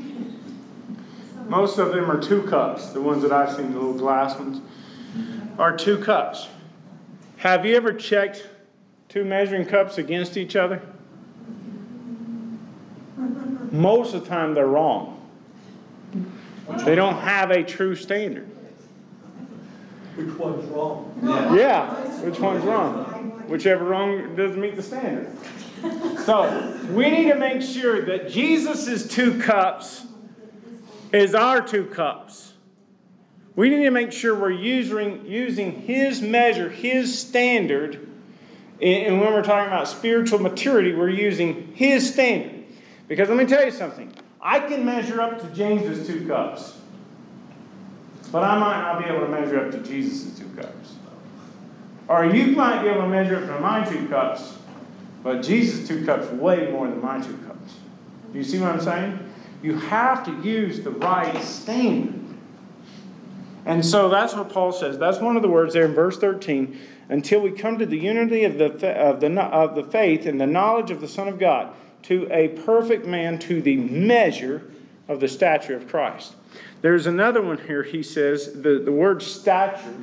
Speaker 1: Most of them are 2 cups. The ones that I've seen, the little glass ones, are 2 cups. Have you ever checked 2 measuring cups against each other? Most of the time they're wrong. They don't have a true standard.
Speaker 2: Which one's wrong?
Speaker 1: Yeah, which one's wrong? Whichever wrong doesn't meet the standard. So, we need to make sure that Jesus' 2 cups is our 2 cups. We need to make sure we're using His measure, His standard. And when we're talking about spiritual maturity, we're using His standard. Because let me tell you something. I can measure up to James's 2 cups. But I might not be able to measure up to Jesus' 2 cups. Or you might be able to measure up to my 2 cups. But Jesus' 2 cups way more than my 2 cups. Do you see what I'm saying? You have to use the right standard. And so that's what Paul says. That's one of the words there in verse 13. Until we come to the unity of the faith and the knowledge of the Son of God, to a perfect man, to the measure of the stature of Christ. There's another one here. He says the word stature.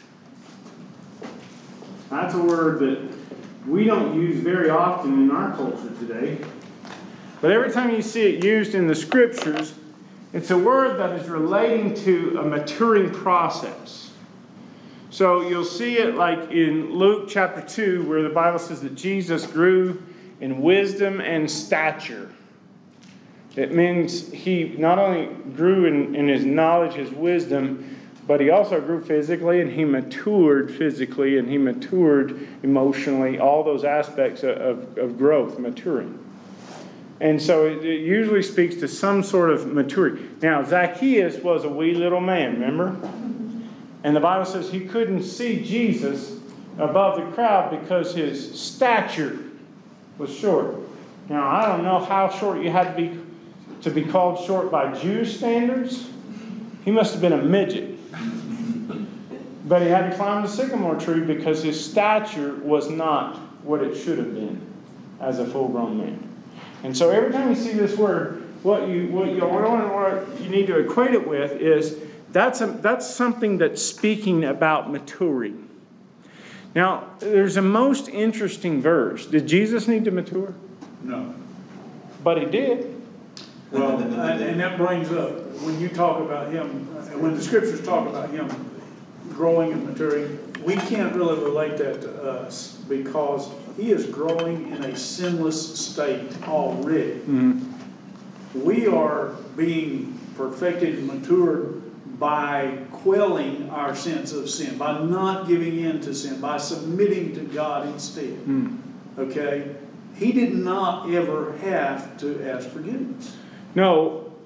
Speaker 1: That's a word that we don't use very often in our culture today. But every time you see it used in the Scriptures, it's a word that is relating to a maturing process. So you'll see it like in Luke chapter 2, where the Bible says that Jesus grew in wisdom and stature. It means He not only grew in His knowledge, His wisdom, but He also grew physically, and He matured physically, and He matured emotionally, all those aspects of growth, maturing. And so it usually speaks to some sort of maturity. Now, Zacchaeus was a wee little man, remember? And the Bible says he couldn't see Jesus above the crowd because his stature was short. Now, I don't know how short you had to be called short by Jewish standards. He must have been a midget. But he had to climb the sycamore tree because his stature was not what it should have been as a full-grown man. And so every time you see this word, what you need to equate it with is that's something that's speaking about maturing. Now, there's a most interesting verse. Did Jesus need to mature?
Speaker 2: No.
Speaker 1: But He did.
Speaker 2: Well, and that brings up, when you talk about Him, when the Scriptures talk about Him growing and maturing, we can't really relate that to us because He is growing in a sinless state already.
Speaker 1: Mm-hmm.
Speaker 2: We are being perfected and matured by quelling our sense of sin, by not giving in to sin, by submitting to God instead. Okay? He did not ever have to ask forgiveness.
Speaker 1: No,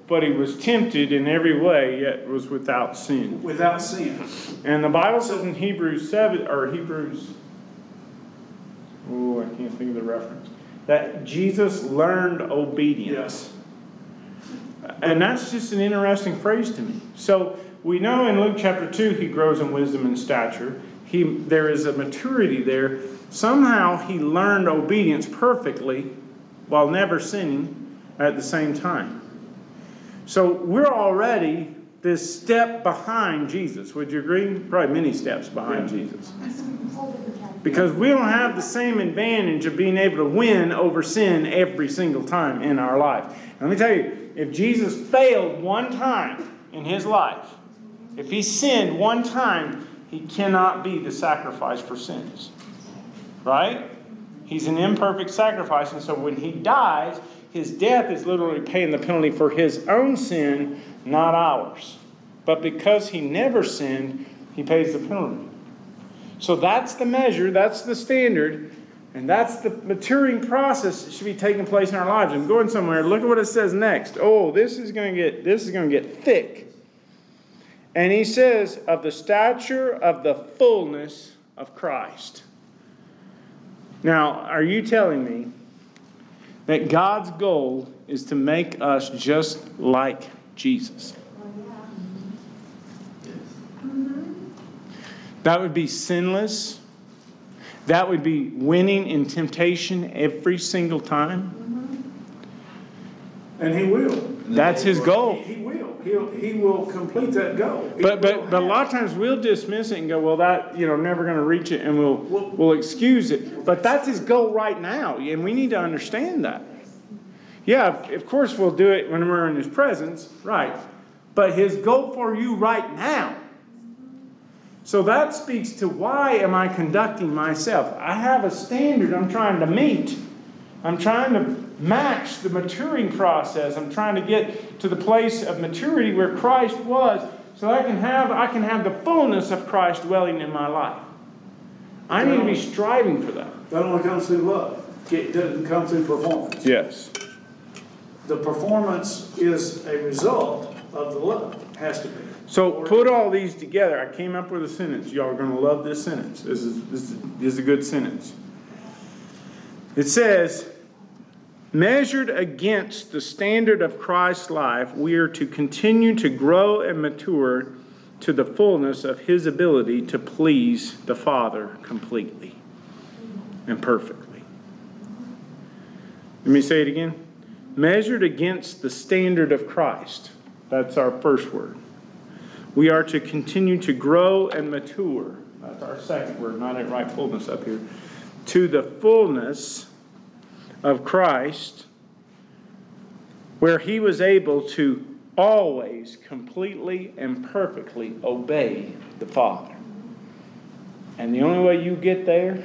Speaker 1: but he was tempted in every way, yet was without sin.
Speaker 2: Without sin.
Speaker 1: And the Bible says in Hebrews 7, or Hebrews, I can't think of the reference, that Jesus learned obedience.
Speaker 2: Yes.
Speaker 1: And that's just an interesting phrase to me. So we know in Luke chapter 2, he grows in wisdom and stature. There is a maturity there. Somehow he learned obedience perfectly while never sinning at the same time. So we're already this step behind Jesus. Would you agree? Probably many steps behind Jesus. Because we don't have the same advantage of being able to win over sin every single time in our life. And let me tell you, if Jesus failed one time in his life, if he sinned one time, he cannot be the sacrifice for sins. Right? He's an imperfect sacrifice, and so when he dies, his death is literally paying the penalty for his own sin, not ours. But because he never sinned, he pays the penalty. So that's the measure, that's the standard, and that's the maturing process that should be taking place in our lives. I'm going somewhere. Look at what it says next. Oh, this is going to get thick. And he says, of the stature of the fullness of Christ. Now, are you telling me that God's goal is to make us just like Jesus? That would be sinless. That would be winning in temptation every single time.
Speaker 2: And he will.
Speaker 1: That's his goal.
Speaker 2: He will. He will complete that goal.
Speaker 1: But a lot of times we'll dismiss it and go, well, that, never going to reach it, and we'll excuse it. But that's his goal right now, and we need to understand that. Yeah, of course we'll do it when we're in his presence, right? But his goal for you right now. So that speaks to, why am I conducting myself? I have a standard I'm trying to meet. I'm trying to match the maturing process. I'm trying to get to the place of maturity where Christ was, so I can have the fullness of Christ dwelling in my life. I need to be striving for that.
Speaker 2: That only comes through love. It doesn't come through performance.
Speaker 1: Yes.
Speaker 2: The performance is a result of the love. It has to be.
Speaker 1: So put all these together. I came up with a sentence. Y'all are going to love this sentence. This is a good sentence. It says, measured against the standard of Christ's life, we are to continue to grow and mature to the fullness of his ability to please the Father completely and perfectly. Let me say it again. Measured against the standard of Christ. That's our first word. We are to continue to grow and mature. That's our second word, not at right fullness up here. To the fullness of Christ, where he was able to always completely and perfectly obey the Father. And the only way you get there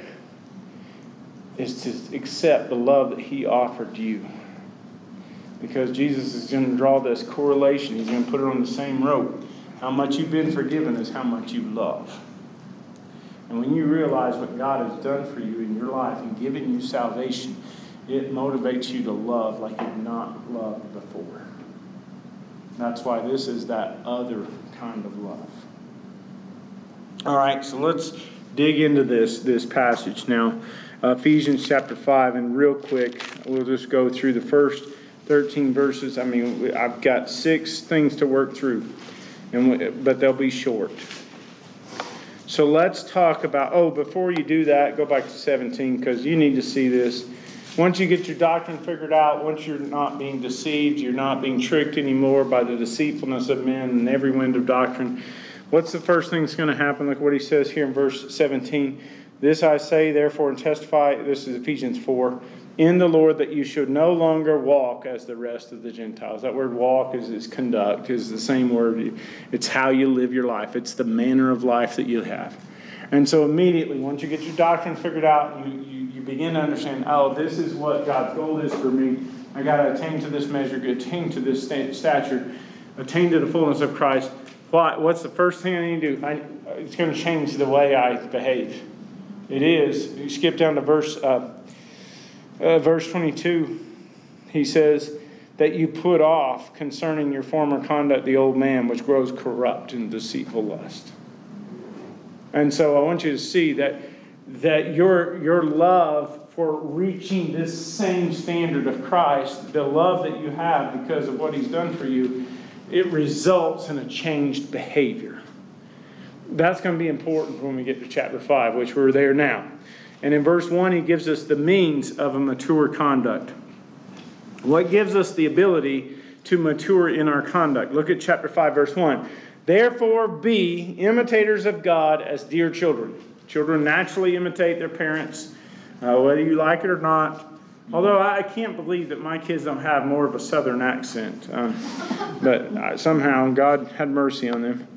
Speaker 1: is to accept the love that he offered you. Because Jesus is going to draw this correlation. He's going to put it on the same rope. How much you've been forgiven is how much you love. And when you realize what God has done for you in your life and given you salvation, it motivates you to love like you've not loved before. That's why this is that other kind of love. All right, so let's dig into this passage now. Ephesians chapter 5, and real quick, we'll just go through the first 13 verses. I've got 6 things to work through, but they'll be short. So let's talk about, before you do that, go back to 17, because you need to see this. Once you get your doctrine figured out, once you're not being deceived, you're not being tricked anymore by the deceitfulness of men and every wind of doctrine, what's the first thing that's going to happen? Look what he says here in verse 17. This I say, therefore, and testify, this is Ephesians 4, in the Lord, that you should no longer walk as the rest of the Gentiles. That word walk is conduct, is the same word. It's how you live your life. It's the manner of life that you have. And so immediately, once you get your doctrine figured out, you begin to understand, this is what God's goal is for me. I got to attain to this measure, attain to this stature, attain to the fullness of Christ. What's the first thing I need to do? It's going to change the way I behave. It is. You skip down to verse 22. He says, that you put off concerning your former conduct, the old man, which grows corrupt in deceitful lust. And so I want you to see that your love for reaching this same standard of Christ, the love that you have because of what He's done for you, it results in a changed behavior. That's going to be important when we get to chapter 5, which we're there now. And in verse 1, he gives us the means of a mature conduct. What gives us the ability to mature in our conduct? Look at chapter 5, verse 1. Therefore be imitators of God as dear children. Children naturally imitate their parents, whether you like it or not. Although I can't believe that my kids don't have more of a southern accent. But somehow God had mercy on them.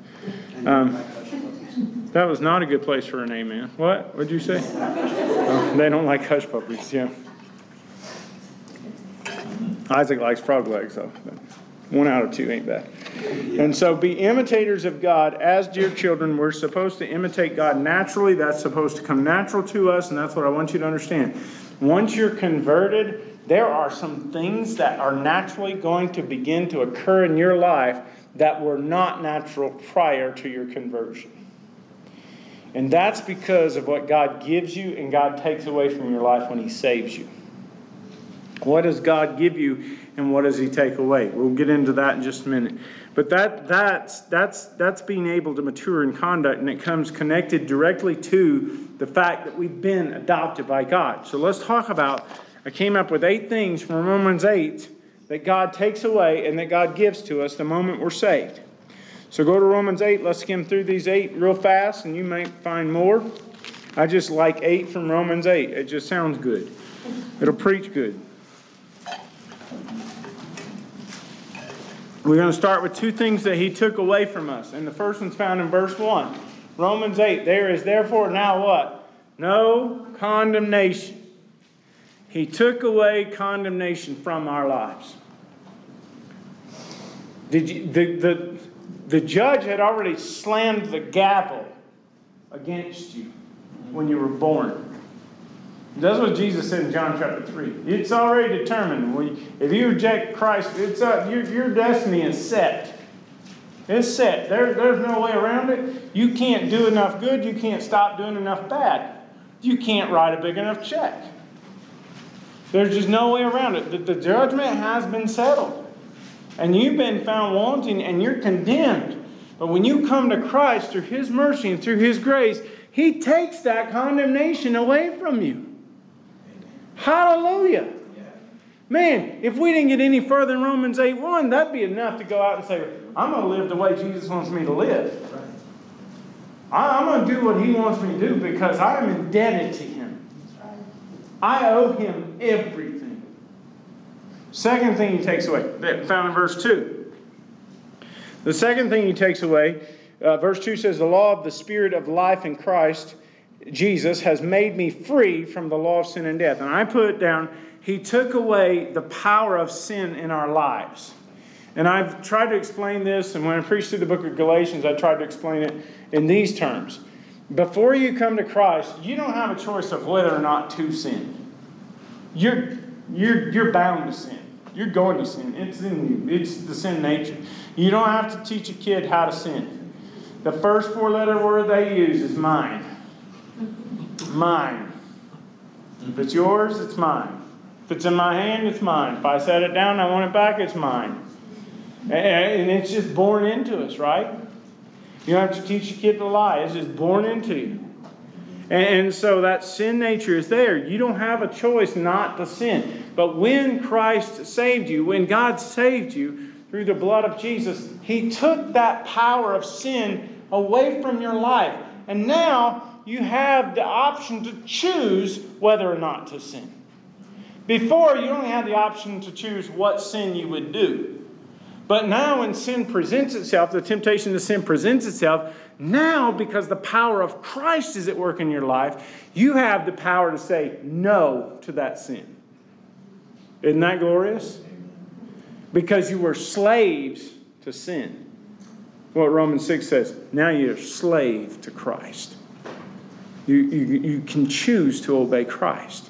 Speaker 1: That was not a good place for an amen. What? What'd you say? Oh, they don't like hush puppies, yeah. Isaac likes frog legs, though. 1 out of 2 ain't bad. And so be imitators of God as dear children. We're supposed to imitate God naturally. That's supposed to come natural to us, and that's what I want you to understand. Once you're converted, there are some things that are naturally going to begin to occur in your life that were not natural prior to your conversion. And that's because of what God gives you and God takes away from your life when He saves you. What does God give you and what does He take away? We'll get into that in just a minute. But that's being able to mature in conduct, and it comes connected directly to the fact that we've been adopted by God. So let's talk about, I came up with 8 things from Romans 8 that God takes away and that God gives to us the moment we're saved. So go to Romans 8. Let's skim through these 8 real fast, and you might find more. I just like 8 from Romans 8. It just sounds good. It'll preach good. We're going to start with 2 things that He took away from us. And the first one's found in verse 1. Romans 8. There is therefore now what? No condemnation. He took away condemnation from our lives. The judge had already slammed the gavel against you when you were born. That's what Jesus said in John chapter 3. It's already determined. If you reject Christ, your destiny is set. It's set. There's no way around it. You can't do enough good. You can't stop doing enough bad. You can't write a big enough check. There's just no way around it. The judgment has been settled. And you've been found wanting and you're condemned. But when you come to Christ through His mercy and through His grace, He takes that condemnation away from you. Hallelujah. Man, if we didn't get any further in Romans 8:1, that'd be enough to go out and say, I'm going to live the way Jesus wants me to live. I'm going to do what He wants me to do because I am indebted to Him. I owe Him everything. Second thing He takes away, found in verse 2. The second thing He takes away, verse 2 says, the law of the Spirit of life in Christ Jesus has made me free from the law of sin and death. And I put it down, He took away the power of sin in our lives. And I've tried to explain this, and when I preached through the book of Galatians, I tried to explain it in these terms. Before you come to Christ, you don't have a choice of whether or not to sin. You're bound to sin. You're going to sin. It's in you. It's the sin nature. You don't have to teach a kid how to sin. The first 4-letter word they use is mine. Mine. If it's yours, it's mine. If it's in my hand, it's mine. If I set it down, I want it back, it's mine. And it's just born into us, right? You don't have to teach a kid to lie. It's just born into you. And so that sin nature is there. You don't have a choice not to sin. But when Christ saved you, when God saved you through the blood of Jesus, He took that power of sin away from your life. And now you have the option to choose whether or not to sin. Before, you only had the option to choose what sin you would do. But now when sin presents itself, the temptation to sin presents itself, now because the power of Christ is at work in your life, you have the power to say no to that sin. Isn't that glorious? Because you were slaves to sin. What Romans 6 says, now you're a slave to Christ. You can choose to obey Christ.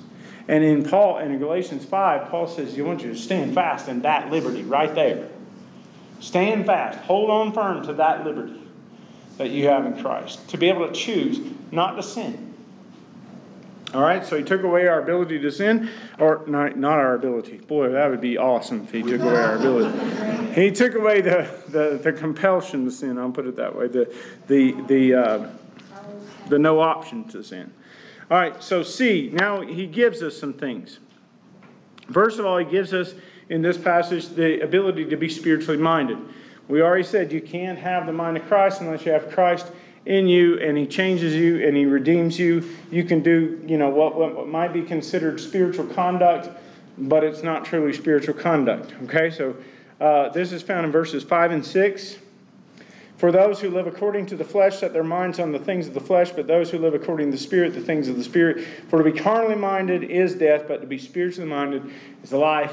Speaker 1: And in Galatians 5, Paul says, "You want you to stand fast in that liberty right there. Stand fast. Hold on firm to that liberty that you have in Christ. To be able to choose not to sin." All right, so he took away our ability to sin, or not our ability. Boy, that would be awesome if he took away our ability. He took away the compulsion to sin. I'll put it that way. The no option to sin. All right, so C. Now he gives us some things. First of all, he gives us in this passage the ability to be spiritually minded. We already said you can't have the mind of Christ unless you have Christ in you, and he changes you and he redeems you. You can do, what might be considered spiritual conduct, but it's not truly spiritual conduct. Okay, so this is found in verses 5 and 6. "For those who live according to the flesh set their minds on the things of the flesh, but those who live according to the Spirit, the things of the Spirit. For to be carnally minded is death, but to be spiritually minded is life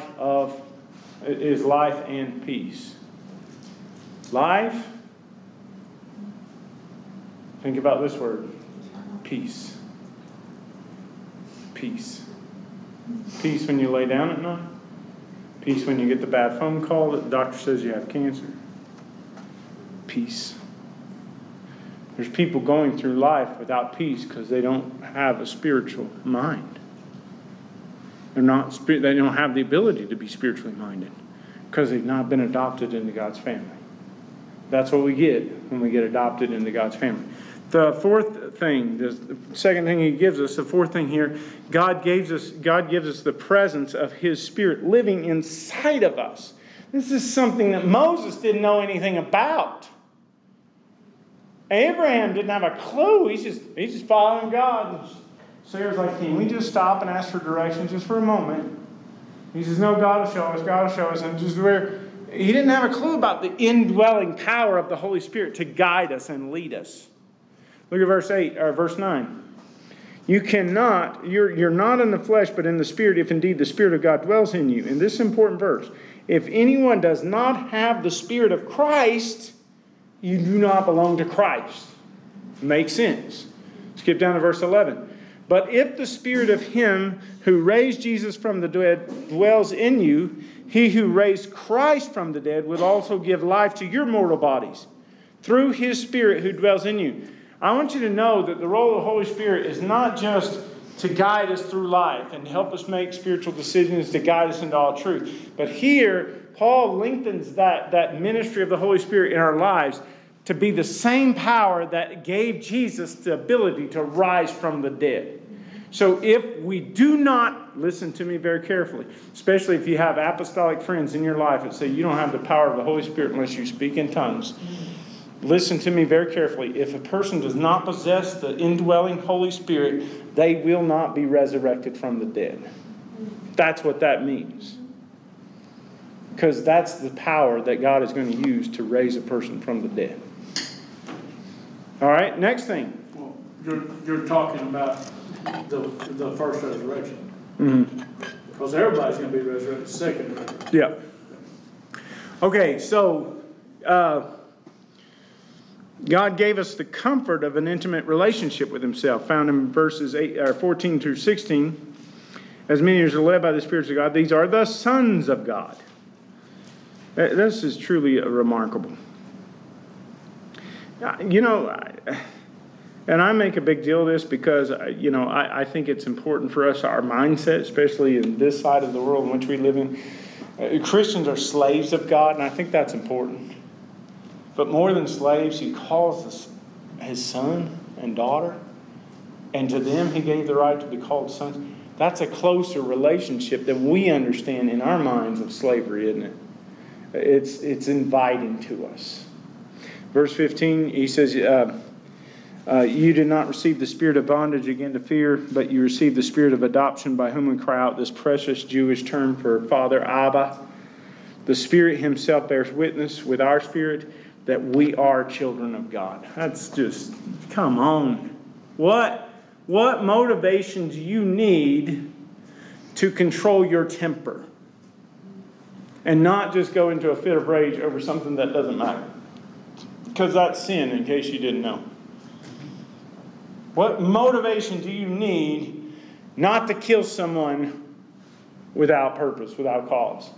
Speaker 1: and peace." Life. Think about this word. Peace. Peace. Peace when you lay down at night. Peace when you get the bad phone call that the doctor says you have cancer. Peace. There's people going through life without peace because they don't have a spiritual mind. They don't have the ability to be spiritually minded because they've not been adopted into God's family. That's what we get when we get adopted into God's family. The fourth thing, the second thing he gives us, the fourth thing here, God gives us the presence of his Spirit living inside of us. This is something that Moses didn't know anything about. Abraham didn't have a clue. He's just following God. Sarah's like, "Can we just stop and ask for directions just for a moment?" He says, "No, God will show us. God will show us." And he didn't have a clue about the indwelling power of the Holy Spirit to guide us and lead us. Look at verse 9. You're not in the flesh, but in the Spirit, if indeed the Spirit of God dwells in you. And this is an important verse. If anyone does not have the Spirit of Christ, you do not belong to Christ. Makes sense. Skip down to verse 11. But if the Spirit of him who raised Jesus from the dead dwells in you, he who raised Christ from the dead will also give life to your mortal bodies through his Spirit who dwells in you. I want you to know that the role of the Holy Spirit is not just to guide us through life and help us make spiritual decisions, to guide us into all truth. But here, Paul lengthens that ministry of the Holy Spirit in our lives to be the same power that gave Jesus the ability to rise from the dead. So if we do not, listen to me very carefully, especially if you have apostolic friends in your life that say you don't have the power of the Holy Spirit unless you speak in tongues. Listen to me very carefully. If a person does not possess the indwelling Holy Spirit, they will not be resurrected from the dead. That's what that means. Because that's the power that God is going to use to raise a person from the dead. All right, next thing.
Speaker 2: Well, you're talking about the first resurrection.
Speaker 1: Mm-hmm.
Speaker 2: Because everybody's going to be resurrected second resurrection.
Speaker 1: Yeah. Okay, so God gave us the comfort of an intimate relationship with himself, found in verses 14 through 16. As many as are led by the Spirit of God, these are the sons of God. This is truly remarkable. And I make a big deal of this because, I think it's important for us, our mindset, especially in this side of the world in which we live in. Christians are slaves of God, and I think that's important. But more than slaves, he calls us his son and daughter. And to them, he gave the right to be called sons. That's a closer relationship than we understand in our minds of slavery, isn't it? It's inviting to us. Verse 15, he says, you did not receive the spirit of bondage again to fear, but you received the spirit of adoption by whom we cry out, this precious Jewish term for Father, Abba. The Spirit himself bears witness with our spirit that we are children of God. That's just, come on. What motivation do you need to control your temper? And not just go into a fit of rage over something that doesn't matter. Because that's sin, in case you didn't know. What motivation do you need not to kill someone without purpose, without cause?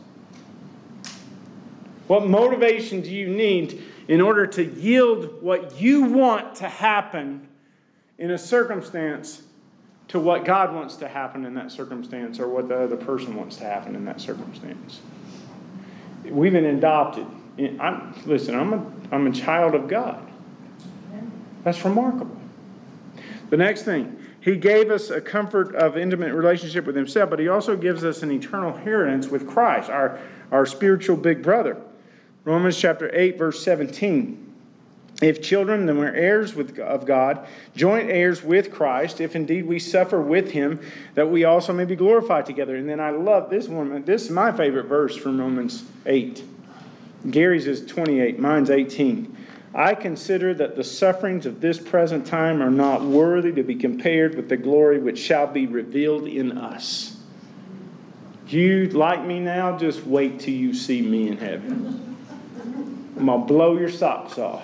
Speaker 1: What motivation do you need in order to yield what you want to happen in a circumstance to what God wants to happen in that circumstance, or what the other person wants to happen in that circumstance? We've been adopted. I'm a child of God. That's remarkable. The next thing, He gave us a comfort of intimate relationship with Himself, but He also gives us an eternal inheritance with Christ, our spiritual big brother. Romans chapter 8, verse 17. If children, then we're heirs of God, joint heirs with Christ, if indeed we suffer with Him, that we also may be glorified together. And then I love this one. This is my favorite verse from Romans 8. Gary's is 28, mine's 18. I consider that the sufferings of this present time are not worthy to be compared with the glory which shall be revealed in us. You like me now? Just wait till you see me in heaven. I'm going to blow your socks off.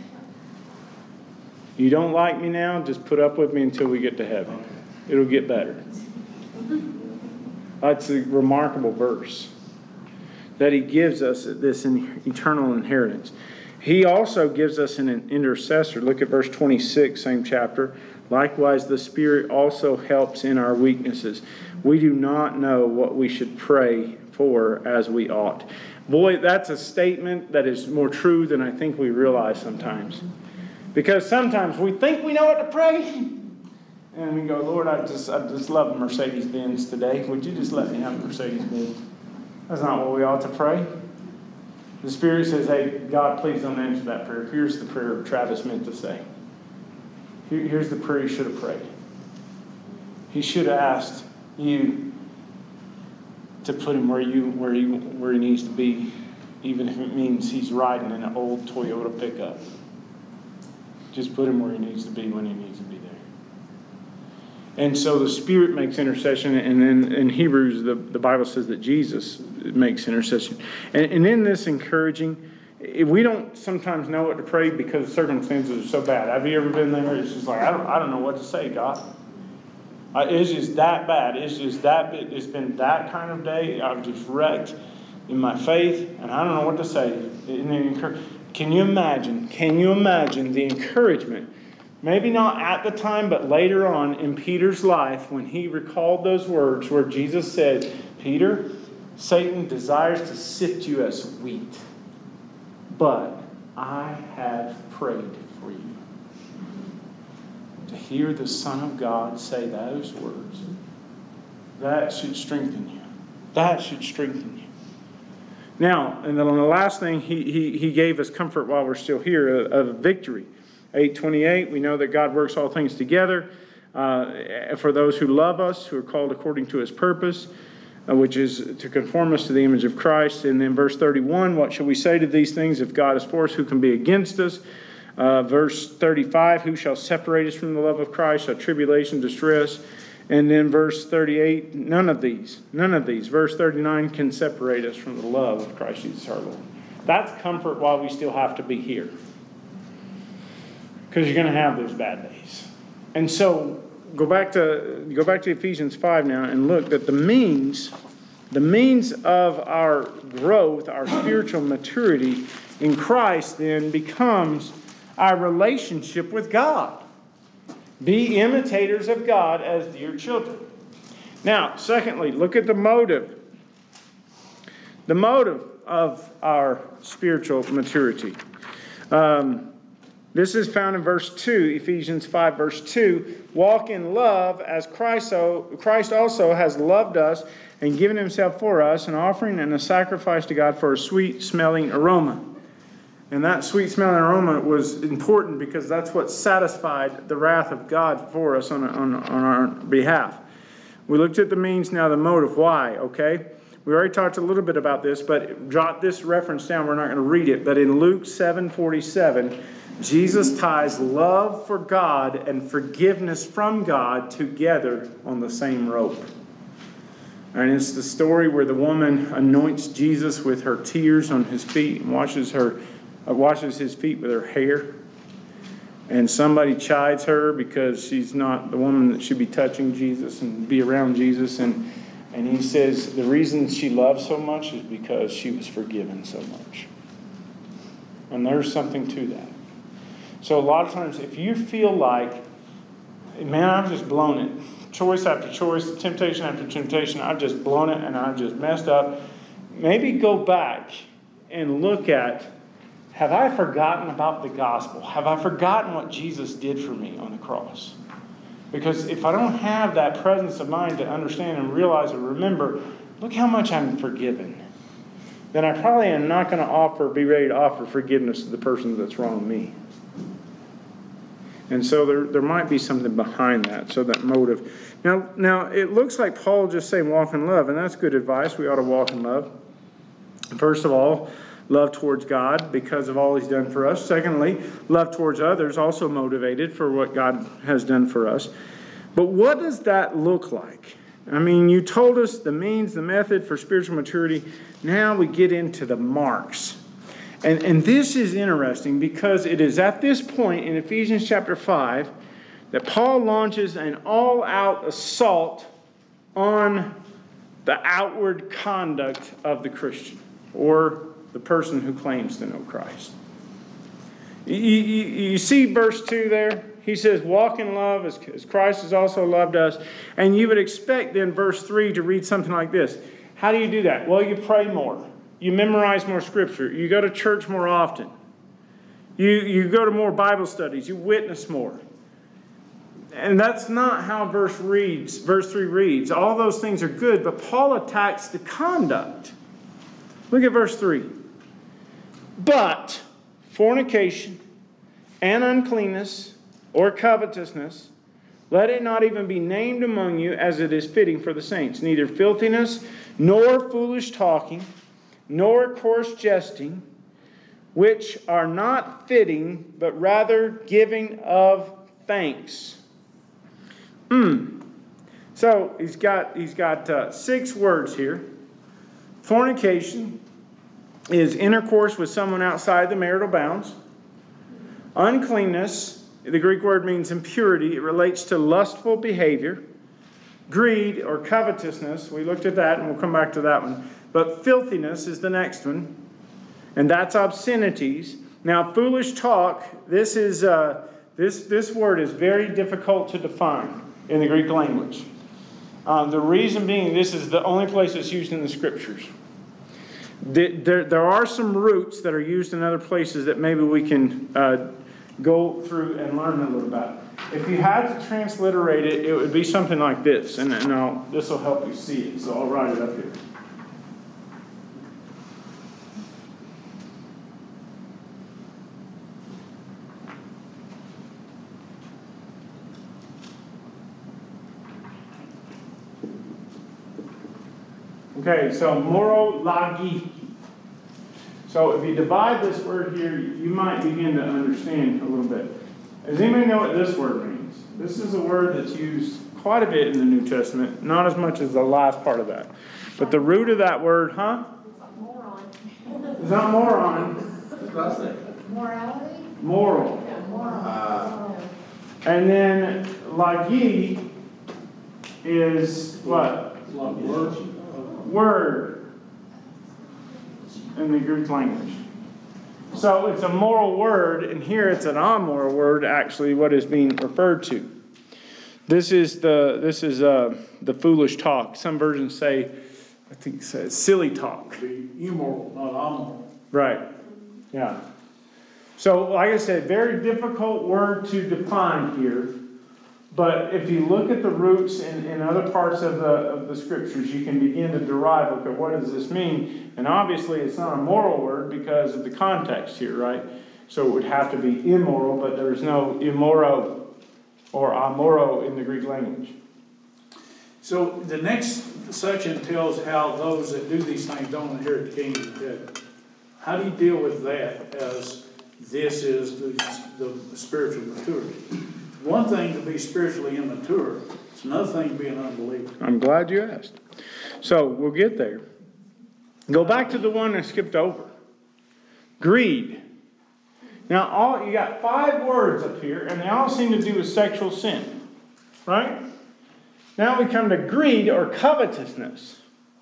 Speaker 1: You don't like me now? Just put up with me until we get to heaven. It'll get better. That's a remarkable verse, that He gives us this eternal inheritance. He also gives us an intercessor. Look at verse 26, same chapter. Likewise, the Spirit also helps in our weaknesses. We do not know what we should pray for as we ought. Boy, that's a statement that is more true than I think we realize sometimes. Because sometimes we think we know what to pray, and we go, Lord, I just love a Mercedes-Benz today. Would you just let me have a Mercedes-Benz? That's not what we ought to pray. The Spirit says, hey, God, please don't answer that prayer. Here's the prayer Travis meant to say. Here's the prayer he should have prayed. He should have asked you to put him where he needs to be, even if it means he's riding in an old Toyota pickup. Just put him where he needs to be when he needs to be there. And so the Spirit makes intercession, and then in Hebrews, the Bible says that Jesus makes intercession. And in this encouraging, if we don't sometimes know what to pray because circumstances are so bad. Have you ever been there? It's just like, I don't know what to say, God. It's just that bad. It's been that kind of day. I've just wrecked in my faith, and I don't know what to say. Can you imagine the encouragement? Maybe not at the time, but later on in Peter's life, when he recalled those words where Jesus said, Peter, Satan desires to sift you as wheat, but I have prayed for you. To hear the Son of God say those words, that should strengthen you. That should strengthen you. Now, and then on the last thing, he gave us comfort while we're still here, of victory. 8:28, we know that God works all things together for those who love us, who are called according to His purpose, which is to conform us to the image of Christ. And then verse 31, what shall we say to these things? If God is for us, who can be against us? Verse 35, who shall separate us from the love of Christ? Shall tribulation, distress? And then verse 38, none of these. Verse 39 can separate us from the love of Christ Jesus our Lord. That's comfort while we still have to be here. Because you're going to have those bad days. And so go back to Ephesians 5 now and look that the means of our growth, our spiritual maturity in Christ then becomes our relationship with God. Be imitators of God as dear children. Now, secondly, look at the motive. The motive of our spiritual maturity. This is found in verse 2, Ephesians 5, verse 2. Walk in love as Christ also has loved us and given Himself for us, an offering and a sacrifice to God for a sweet-smelling aroma. And that sweet-smelling aroma was important because that's what satisfied the wrath of God for us on our behalf. We looked at the means, now the motive. Why? Okay? We already talked a little bit about this, but jot this reference down. We're not going to read it. But in Luke 7:47, Jesus ties love for God and forgiveness from God together on the same rope. And it's the story where the woman anoints Jesus with her tears on His feet and washes His feet with her hair. and somebody chides her because she's not the woman that should be touching Jesus and be around Jesus. And he says the reason she loves so much is because she was forgiven so much. And there's something to that. So a lot of times if you feel like, man, I've just blown it. Choice after choice, temptation after temptation, I've just blown it and I've just messed up. Maybe go back and look at, have I forgotten about the gospel? Have I forgotten what Jesus did for me on the cross? Because if I don't have that presence of mind to understand and realize and remember, look how much I'm forgiven, then I probably am not going to be ready to offer forgiveness to the person that's wronged me. And so there might be something behind that, so that motive. Now it looks like Paul just saying walk in love, and that's good advice. We ought to walk in love. First of all, love towards God because of all He's done for us. Secondly, love towards others, also motivated for what God has done for us. But what does that look like? I mean, you told us the means, the method for spiritual maturity. Now we get into the marks. And this is interesting because it is at this point in Ephesians chapter 5 that Paul launches an all-out assault on the outward conduct of the Christian or the person who claims to know Christ. You see verse 2 there? He says, walk in love as Christ has also loved us. And you would expect then verse 3 to read something like this. How do you do that? Well, you pray more. You memorize more scripture. You go to church more often. You go to more Bible studies. You witness more. And that's not how verse 3 reads. All those things are good, but Paul attacks the conduct. Look at verse 3. But fornication and uncleanness or covetousness, let it not even be named among you as it is fitting for the saints. Neither filthiness, nor foolish talking, nor coarse jesting, which are not fitting, but rather giving of thanks. So he's got 6 words here. Fornication is intercourse with someone outside the marital bounds. Uncleanness, the Greek word means impurity. It relates to lustful behavior. Greed or covetousness, we looked at that and we'll come back to that one. But filthiness is the next one. And that's obscenities. Now, foolish talk, this word is very difficult to define in the Greek language. The reason being, this is the only place it's used in the Scriptures. There are some roots that are used in other places that maybe we can go through and learn a little about. If you had to transliterate it, it would be something like this. And this will help you see it, so I'll write it up here. Okay, so morolagi. So if you divide this word here, you might begin to understand a little bit. Does anybody know what this word means? This is a word that's used quite a bit in the New Testament, not as much as the last part of that. But the root of that word,
Speaker 4: Moron.
Speaker 1: It's not moron.
Speaker 5: That's what I said.
Speaker 4: Morality?
Speaker 1: Moral.
Speaker 4: Yeah, moral.
Speaker 1: And then lagi is what?
Speaker 2: Like words.
Speaker 1: Word in the Greek language. So it's a moral word, and here it's an amoral word, actually, what is being referred to. This is the foolish talk. Some versions say, I think it says silly talk.
Speaker 2: Be immoral, not amoral.
Speaker 1: Right. Yeah. So, like I said, very difficult word to define here. But if you look at the roots in other parts of the Scriptures, you can begin to derive, okay, what does this mean? And obviously it's not a moral word because of the context here, right? So it would have to be immoral, but there's no immoro or amoro in the Greek language.
Speaker 2: So the next section tells how those that do these things don't inherit the kingdom of heaven. How do you deal with that as this is the spiritual maturity? One thing to be spiritually immature, it's another thing to be an unbeliever.
Speaker 1: I'm glad you asked. So we'll get there. Go back to the one I skipped over. Greed. Now, you got 5 words up here, and they all seem to do with sexual sin. Right? Now we come to greed or covetousness.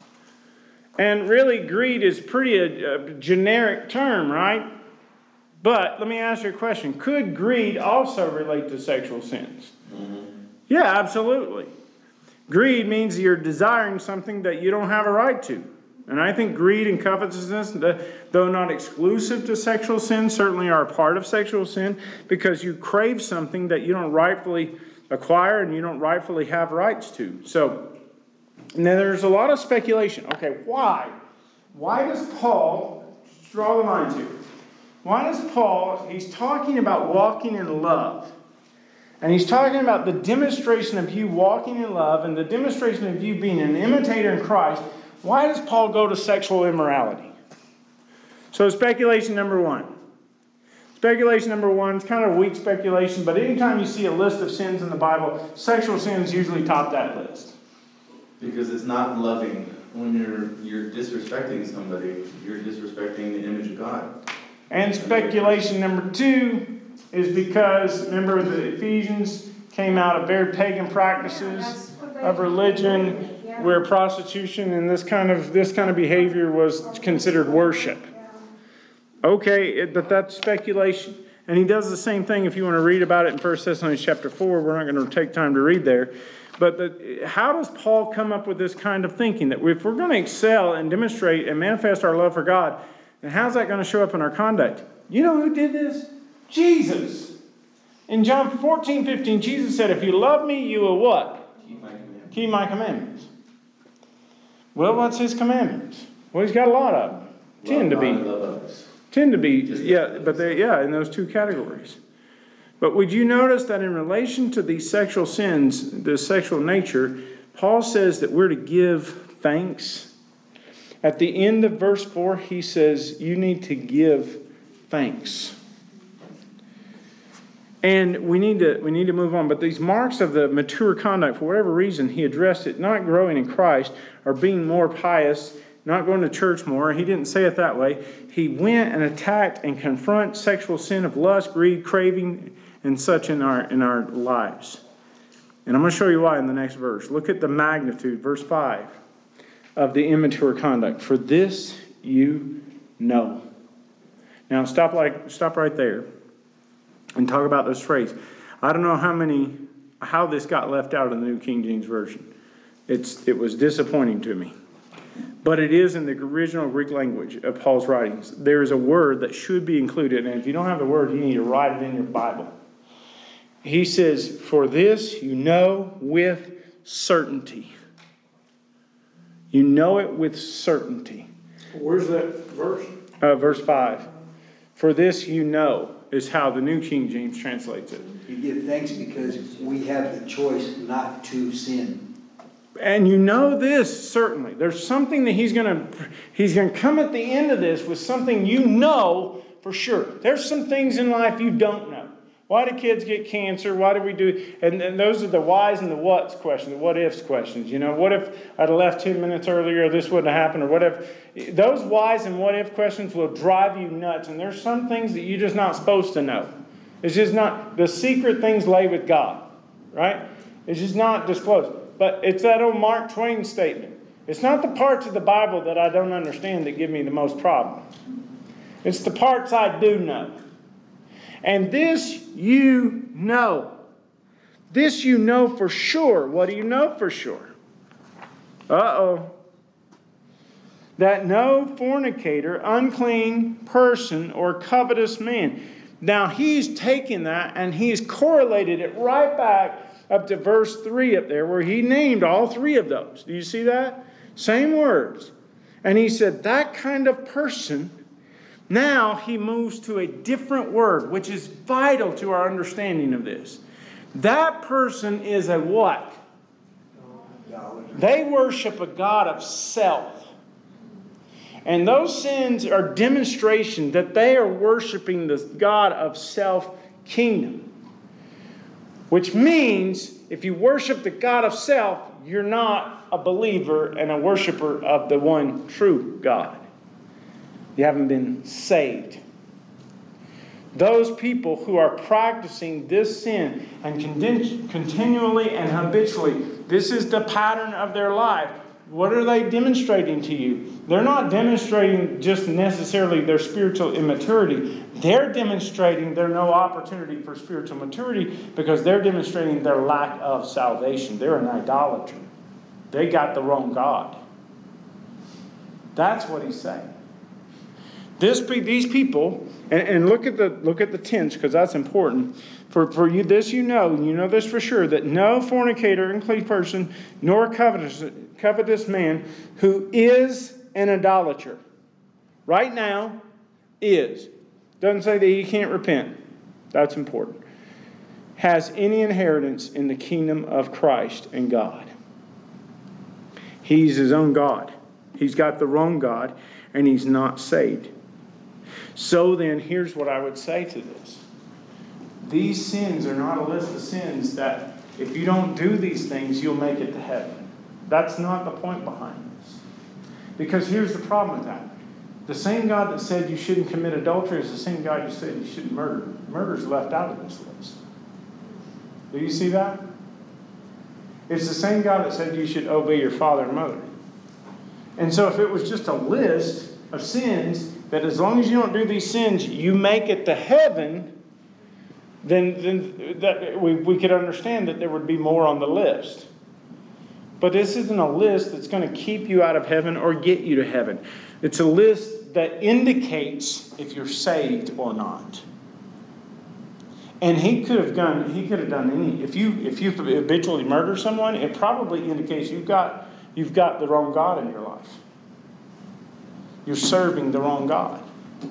Speaker 1: And really, greed is pretty a generic term, right? But let me ask you a question. Could greed also relate to sexual sins? Yeah, absolutely. Greed means you're desiring something that you don't have a right to. And I think greed and covetousness, though not exclusive to sexual sin, certainly are a part of sexual sin, because you crave something that you don't rightfully acquire and you don't rightfully have rights to. So, now there's a lot of speculation. Okay, why? Why does Paul, just draw the lines here. Why does Paul, he's talking about walking in love. And he's talking about the demonstration of you walking in love and the demonstration of you being an imitator in Christ. Why does Paul go to sexual immorality? So speculation number 1. Speculation number 1 is kind of weak speculation, but anytime you see a list of sins in the Bible, sexual sins usually top that list.
Speaker 5: Because it's not loving. When you're disrespecting somebody, you're disrespecting the image of God.
Speaker 1: And speculation number 2 is because, remember, the Ephesians came out of very pagan practices of religion, where prostitution and this kind of behavior was considered worship. Okay, but that's speculation. And he does the same thing if you want to read about it in 1 Thessalonians chapter 4. We're not going to take time to read there. But how does Paul come up with this kind of thinking? That if we're going to excel and demonstrate and manifest our love for God, then how's that going to show up in our conduct? You know who did this? Jesus. In John 14:15, Jesus said, if you love me, you will what? Keep my commandments. Well, what's his commandments? Well, he's got a lot of them. Tend to be, yeah, but in those 2 categories. But would you notice that in relation to these sexual sins, the sexual nature, Paul says that we're to give thanks. At the end of verse 4, he says, you need to give thanks. And we need to move on. But these marks of the mature conduct, for whatever reason, he addressed it, not growing in Christ or being more pious, not going to church more. He didn't say it that way. He went and attacked and confronted sexual sin of lust, greed, craving, and such in our lives. And I'm going to show you why in the next verse. Look at the magnitude, verse 5, of the immature conduct. For this you know. Now stop right there and talk about this phrase. I don't know how this got left out of the New King James Version. It was disappointing to me. But it is in the original Greek language of Paul's writings. There is a word that should be included, and if you don't have the word, you need to write it in your Bible. He says, for this you know with certainty. You know it with certainty.
Speaker 2: Where's that verse?
Speaker 1: Verse 5. For this you know is how the New King James translates it.
Speaker 7: You give thanks because we have the choice not to sin.
Speaker 1: And you know this, certainly. There's something that he's going to come at the end of this with something you know for sure. There's some things in life you don't know. Why do kids get cancer? Why do we do... And those are the whys and the whats questions, the what ifs questions. You know, what if I'd have left 10 minutes earlier, this wouldn't have happened, or what if... Those whys and what if questions will drive you nuts. And there's some things that you're just not supposed to know. It's just not... The secret things lay with God, right? It's just not disclosed. But it's that old Mark Twain statement. It's not the parts of the Bible that I don't understand that give me the most problem. It's the parts I do know. And this you know. This you know for sure. What do you know for sure? Uh-oh. That no fornicator, unclean person, or covetous man. Now he's taken that and he's correlated it right back up to verse 3 up there where he named all 3 of those. Do you see that? Same words. And he said that kind of person, now he moves to a different word, which is vital to our understanding of this. That person is a what? They worship a god of self. And those sins are demonstration that they are worshiping the god of self-kingdom. Which means, if you worship the god of self, you're not a believer and a worshiper of the one true God. You haven't been saved. those people who are practicing this sin and continually and habitually, this is the pattern of their life. What are they demonstrating to you? They're not demonstrating just necessarily their spiritual immaturity. They're demonstrating their no opportunity for spiritual maturity because they're demonstrating their lack of salvation. They're an idolater. They got the wrong God. That's what he's saying. These people, and look at the tense because that's important. For you, this you know this for sure, that no fornicator, unclean person, nor covetous man who is an idolater, right now, is. Doesn't say that he can't repent. That's important. Has any inheritance in the kingdom of Christ and God. He's his own God. He's got the wrong God, and he's not saved. So then, here's what I would say to this. These sins are not a list of sins that if you don't do these things, you'll make it to heaven. That's not the point behind this. Because here's the problem with that. The same God that said you shouldn't commit adultery is the same God who said you shouldn't murder. Murder's left out of this list. Do you see that? It's the same God that said you should obey your father and mother. And so if it was just a list of sins, that as long as you don't do these sins, you make it to heaven, then that we could understand that there would be more on the list. But this isn't a list that's going to keep you out of heaven or get you to heaven. It's a list that indicates if you're saved or not. And he could have done any. If you habitually murder someone, it probably indicates you've got the wrong God in your life. You're serving the wrong God.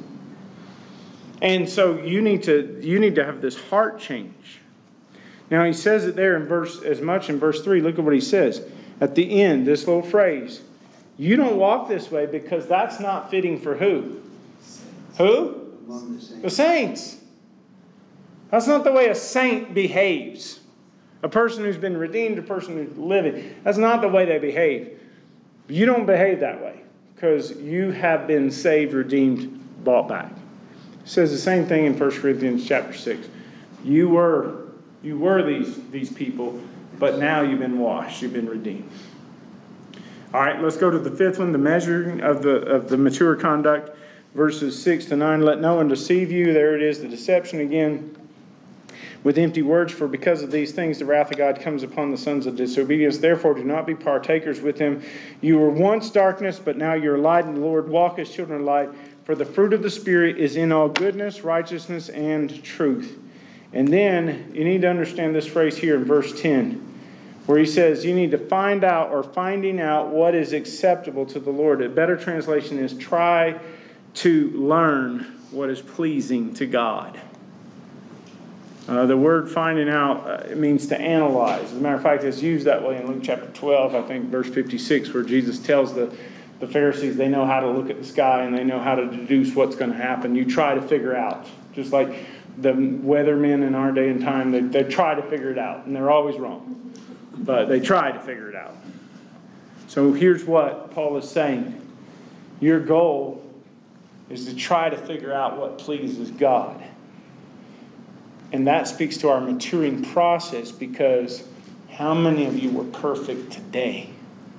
Speaker 1: And so you need to have this heart change. Now he says it there in verse 3. Look at what he says. At the end, this little phrase. You don't walk this way because that's not fitting for who? Who?
Speaker 7: Among the saints.
Speaker 1: The saints. That's not the way a saint behaves. A person who's been redeemed, a person who's living. That's not the way they behave. You don't behave that way because you have been saved, redeemed, bought back. It says the same thing in 1 Corinthians chapter 6. You were these people, but now you've been washed, you've been redeemed. All right, let's go to the fifth one, the measuring of the mature conduct, verses 6 to 9. Let no one deceive you. There it is, the deception again. With empty words, for because of these things the wrath of God comes upon the sons of disobedience. Therefore do not be partakers with him. You were once darkness, but now you're light in the Lord. Walk as children of light. For the fruit of the Spirit is in all goodness, righteousness, and truth. And then you need to understand this phrase here in verse 10, where he says you need to find out or finding out what is acceptable to the Lord. A better translation is try to learn what is pleasing to God. The word finding out it means to analyze. As a matter of fact, it's used that way in Luke chapter 12, I think, verse 56, where Jesus tells the Pharisees they know how to look at the sky and they know how to deduce what's going to happen. You try to figure out. Just like the weathermen in our day and time, they try to figure it out, and they're always wrong. But they try to figure it out. So here's what Paul is saying. Your goal is to try to figure out what pleases God. And that speaks to our maturing process, because how many of you were perfect today?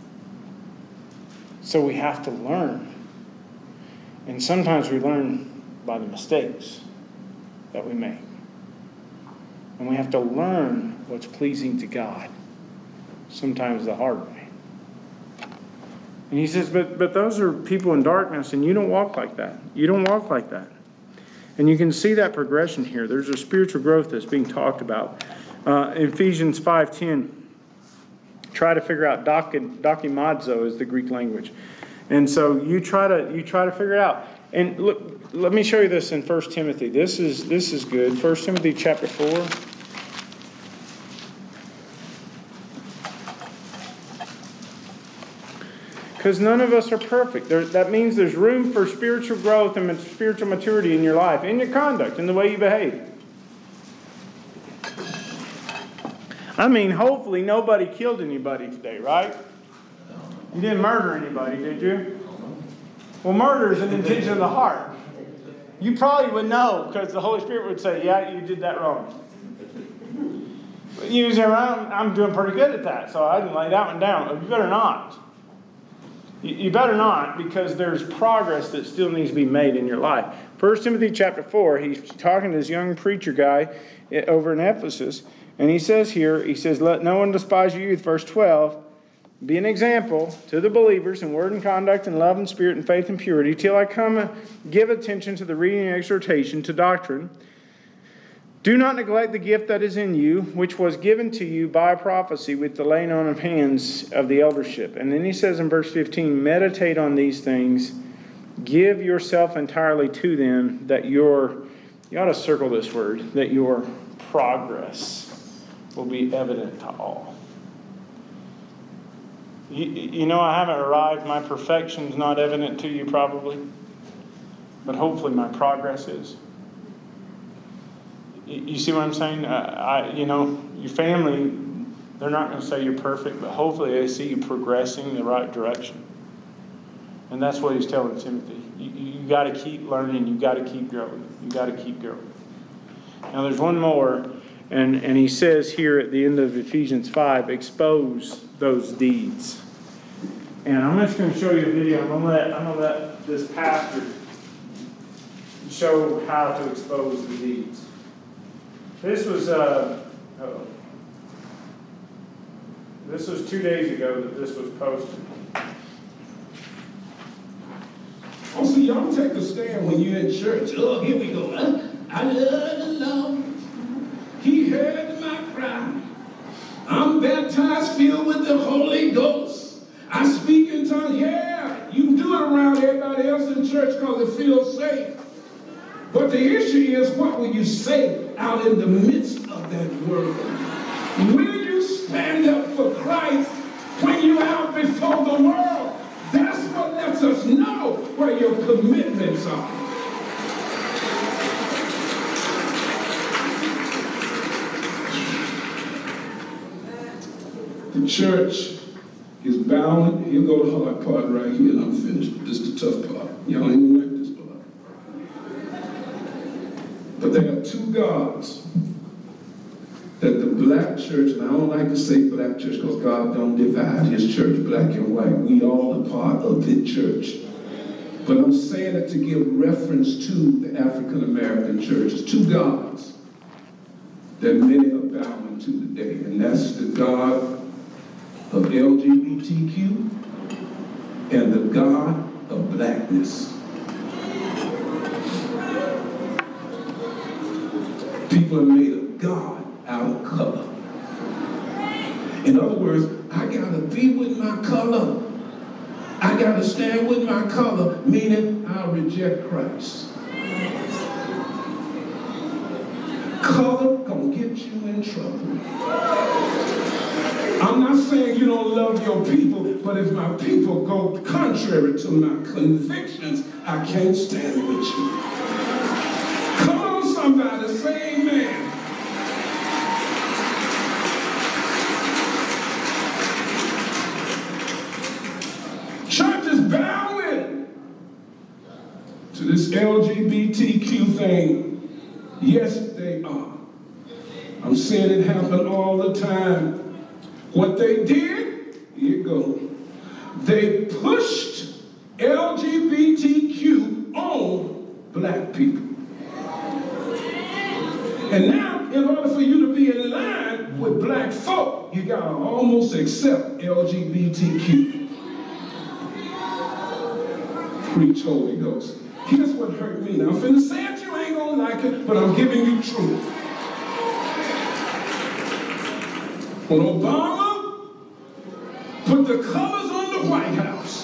Speaker 1: So we have to learn. And sometimes we learn by the mistakes that we make. And we have to learn what's pleasing to God. Sometimes the hard way. And he says, but those are people in darkness, and you don't walk like that. You don't walk like that. And you can see that progression here. There's a spiritual growth that's being talked about. Ephesians 5:10. Try to figure out dokimazo is the Greek language. And so you try to figure it out. And look, let me show you this in 1 Timothy. This is good. 1 Timothy chapter 4. Because none of us are perfect. That means there's room for spiritual growth and spiritual maturity in your life, in your conduct, in the way you behave. I mean, hopefully nobody killed anybody today, right? You didn't murder anybody, did you? Well, murder is an intention of the heart. you probably would know, because the Holy Spirit would say, yeah, you did that wrong. But you say, well, I'm doing pretty good at that, so I didn't lay that one down. You better not. You better not, because there's progress that still needs to be made in your life. 1 Timothy chapter 4, he's talking to this young preacher guy over in Ephesus, and he says here, he says, let no one despise your youth, verse 12, be an example to the believers in word and conduct and love and spirit and faith and purity, till I come give attention to the reading and exhortation, to doctrine. Do not neglect the gift that is in you, which was given to you by prophecy with the laying on of hands of the eldership. And then he says in verse 15, meditate on these things, give yourself entirely to them, that you ought to circle this word, that your progress will be evident to all. You know, I haven't arrived. My perfection's not evident to you probably. But hopefully my progress is. You see what I'm saying? Your family, they're not going to say you're perfect, but hopefully they see you progressing in the right direction. And that's what he's telling Timothy. You got to keep learning. You got to keep growing. You got to keep growing. Now there's one more, and he says here at the end of Ephesians 5, expose those deeds. And I'm just going to show you a video. I'm going to let this pastor show how to expose the deeds. This was 2 days ago that this was posted.
Speaker 8: Oh, see, y'all take a stand when you're in church. Oh, here we go. I love the Lord. He heard my cry. I'm baptized, filled with the Holy Ghost. I speak in tongues. Yeah, you can do it around everybody else in church because it feels safe. But the issue is, what will you say out in the midst of that world? Will you stand up for Christ when you're out before the world? That's what lets us know where your commitments are. The church is bound. Here go the hard part right here, and I'm finished. This is the tough part. Y'all ain't gonna like this part. But there are two gods that the black church, and I don't like to say black church because God don't divide his church black and white. We all are part of the church. But I'm saying it to give reference to the African American church. There's two gods that many are bowing to today, and that's the God of LGBTQ and the God of blackness. People have made a God out of color. In other words, I gotta be with my color. I gotta stand with my color, meaning I'll reject Christ. Color gonna get you in trouble. I'm not saying you don't love your people, but if my people go contrary to my convictions, I can't stand with you. Come on, somebody, say amen. Church is bowing to this LGBTQ thing. Yes, they are. I'm seeing it happen all the time. What they did, here you go. They pushed LGBTQ on black people. And now, in order for you to be in line with black folk, you gotta almost accept LGBTQ. Preach Holy Ghost. Here's what hurt me. Now, I'm finna say it, you ain't gonna like it, but I'm giving you truth. When Obama put the colors on the White House,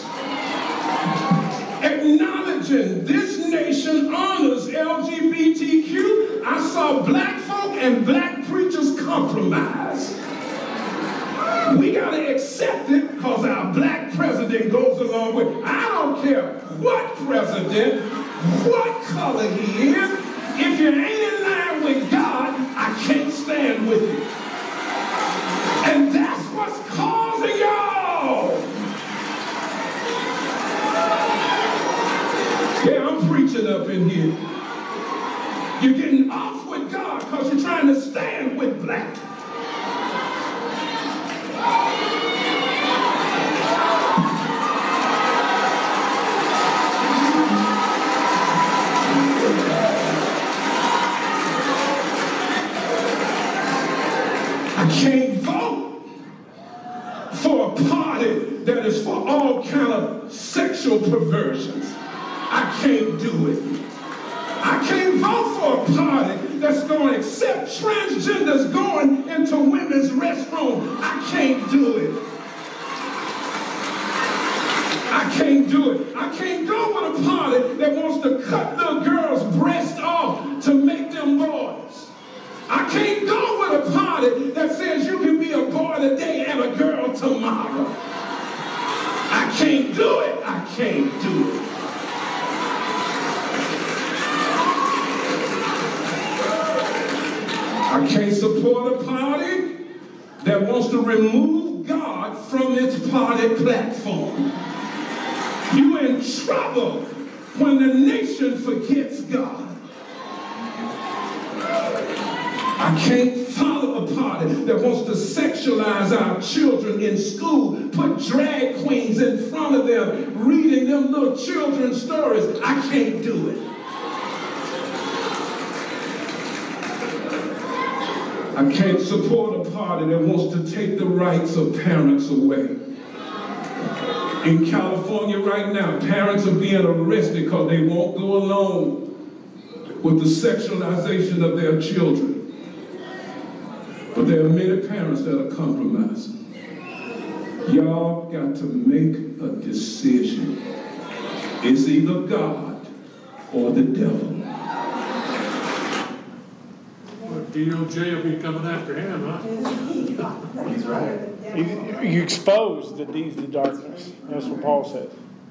Speaker 8: acknowledging this nation honors LGBTQ, I saw black folk and black preachers compromise. We gotta accept it because our black president goes along with it. I don't care what president, what color he is, if you ain't in line with God, I can't stand with you. And that's what's causing y'all. Yeah, I'm preaching up in here. trying to stand with black. I can't vote for a party that is for all kind of sexual perversions. I can't do it. I can't vote for a party that's going to accept transgenders going into women's restrooms. I can't do it. I can't do it. I can't go with a party that wants to cut little girls' breasts off to make them boys. I can't go with a party that says you can be a boy today and a girl tomorrow. I can't do it. I can't do it. I can't support a party that wants to remove God from its party platform. You're in trouble when the nation forgets God. I can't follow a party that wants to sexualize our children in school, put drag queens in front of them, reading them little children's stories. I can't do it. I can't support a party that wants to take the rights of parents away. In California right now, parents are being arrested because they won't go along with the sexualization of their children. But there are many parents that are compromising. Y'all got to make a decision. It's either God or the devil.
Speaker 9: DOJ will be coming after him, huh?
Speaker 5: He's right.
Speaker 1: You expose the deeds of darkness. That's what Paul said.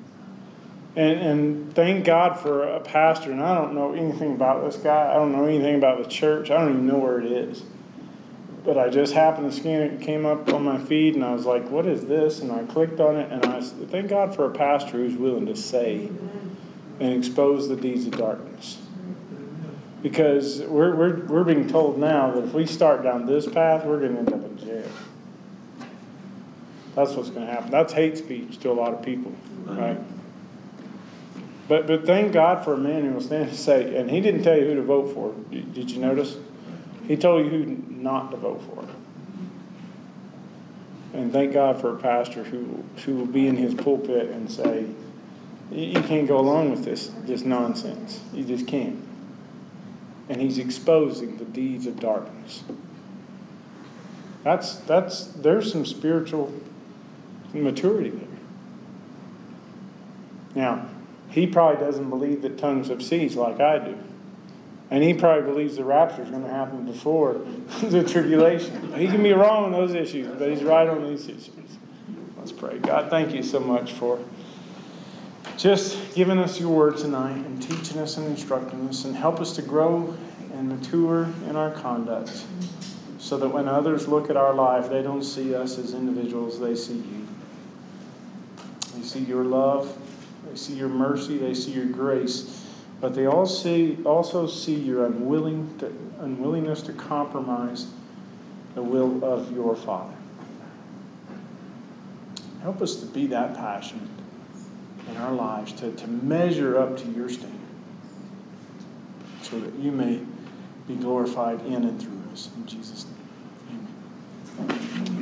Speaker 1: And thank God for a pastor. And I don't know anything about this guy. I don't know anything about the church. I don't even know where it is. But I just happened to scan it. It came up on my feed, and I was like, what is this? And I clicked on it, and I said, thank God for a pastor who's willing to say and expose the deeds of darkness. Because we're being told now that if we start down this path, we're going to end up in jail. That's what's going to happen. That's hate speech to a lot of people, right? But thank God for a man who will stand and say, and he didn't tell you who to vote for. Did you notice? He told you who not to vote for. And thank God for a pastor who will be in his pulpit and say, you can't go along with this nonsense. You just can't. And he's exposing the deeds of darkness. There's some spiritual maturity there. Now, he probably doesn't believe that tongues have ceased like I do. And he probably believes the rapture is going to happen before the tribulation. He can be wrong on those issues, but he's right on these issues. Let's pray. God, thank you so much for just giving us your word tonight and teaching us and instructing us, and help us to grow and mature in our conduct so that when others look at our life, they don't see us as individuals, they see you. They see your love, they see your mercy, they see your grace. But they also see your unwillingness to compromise the will of your Father. Help us to be that passionate in our lives, to measure up to your standard, so that you may be glorified in and through us. In Jesus' name.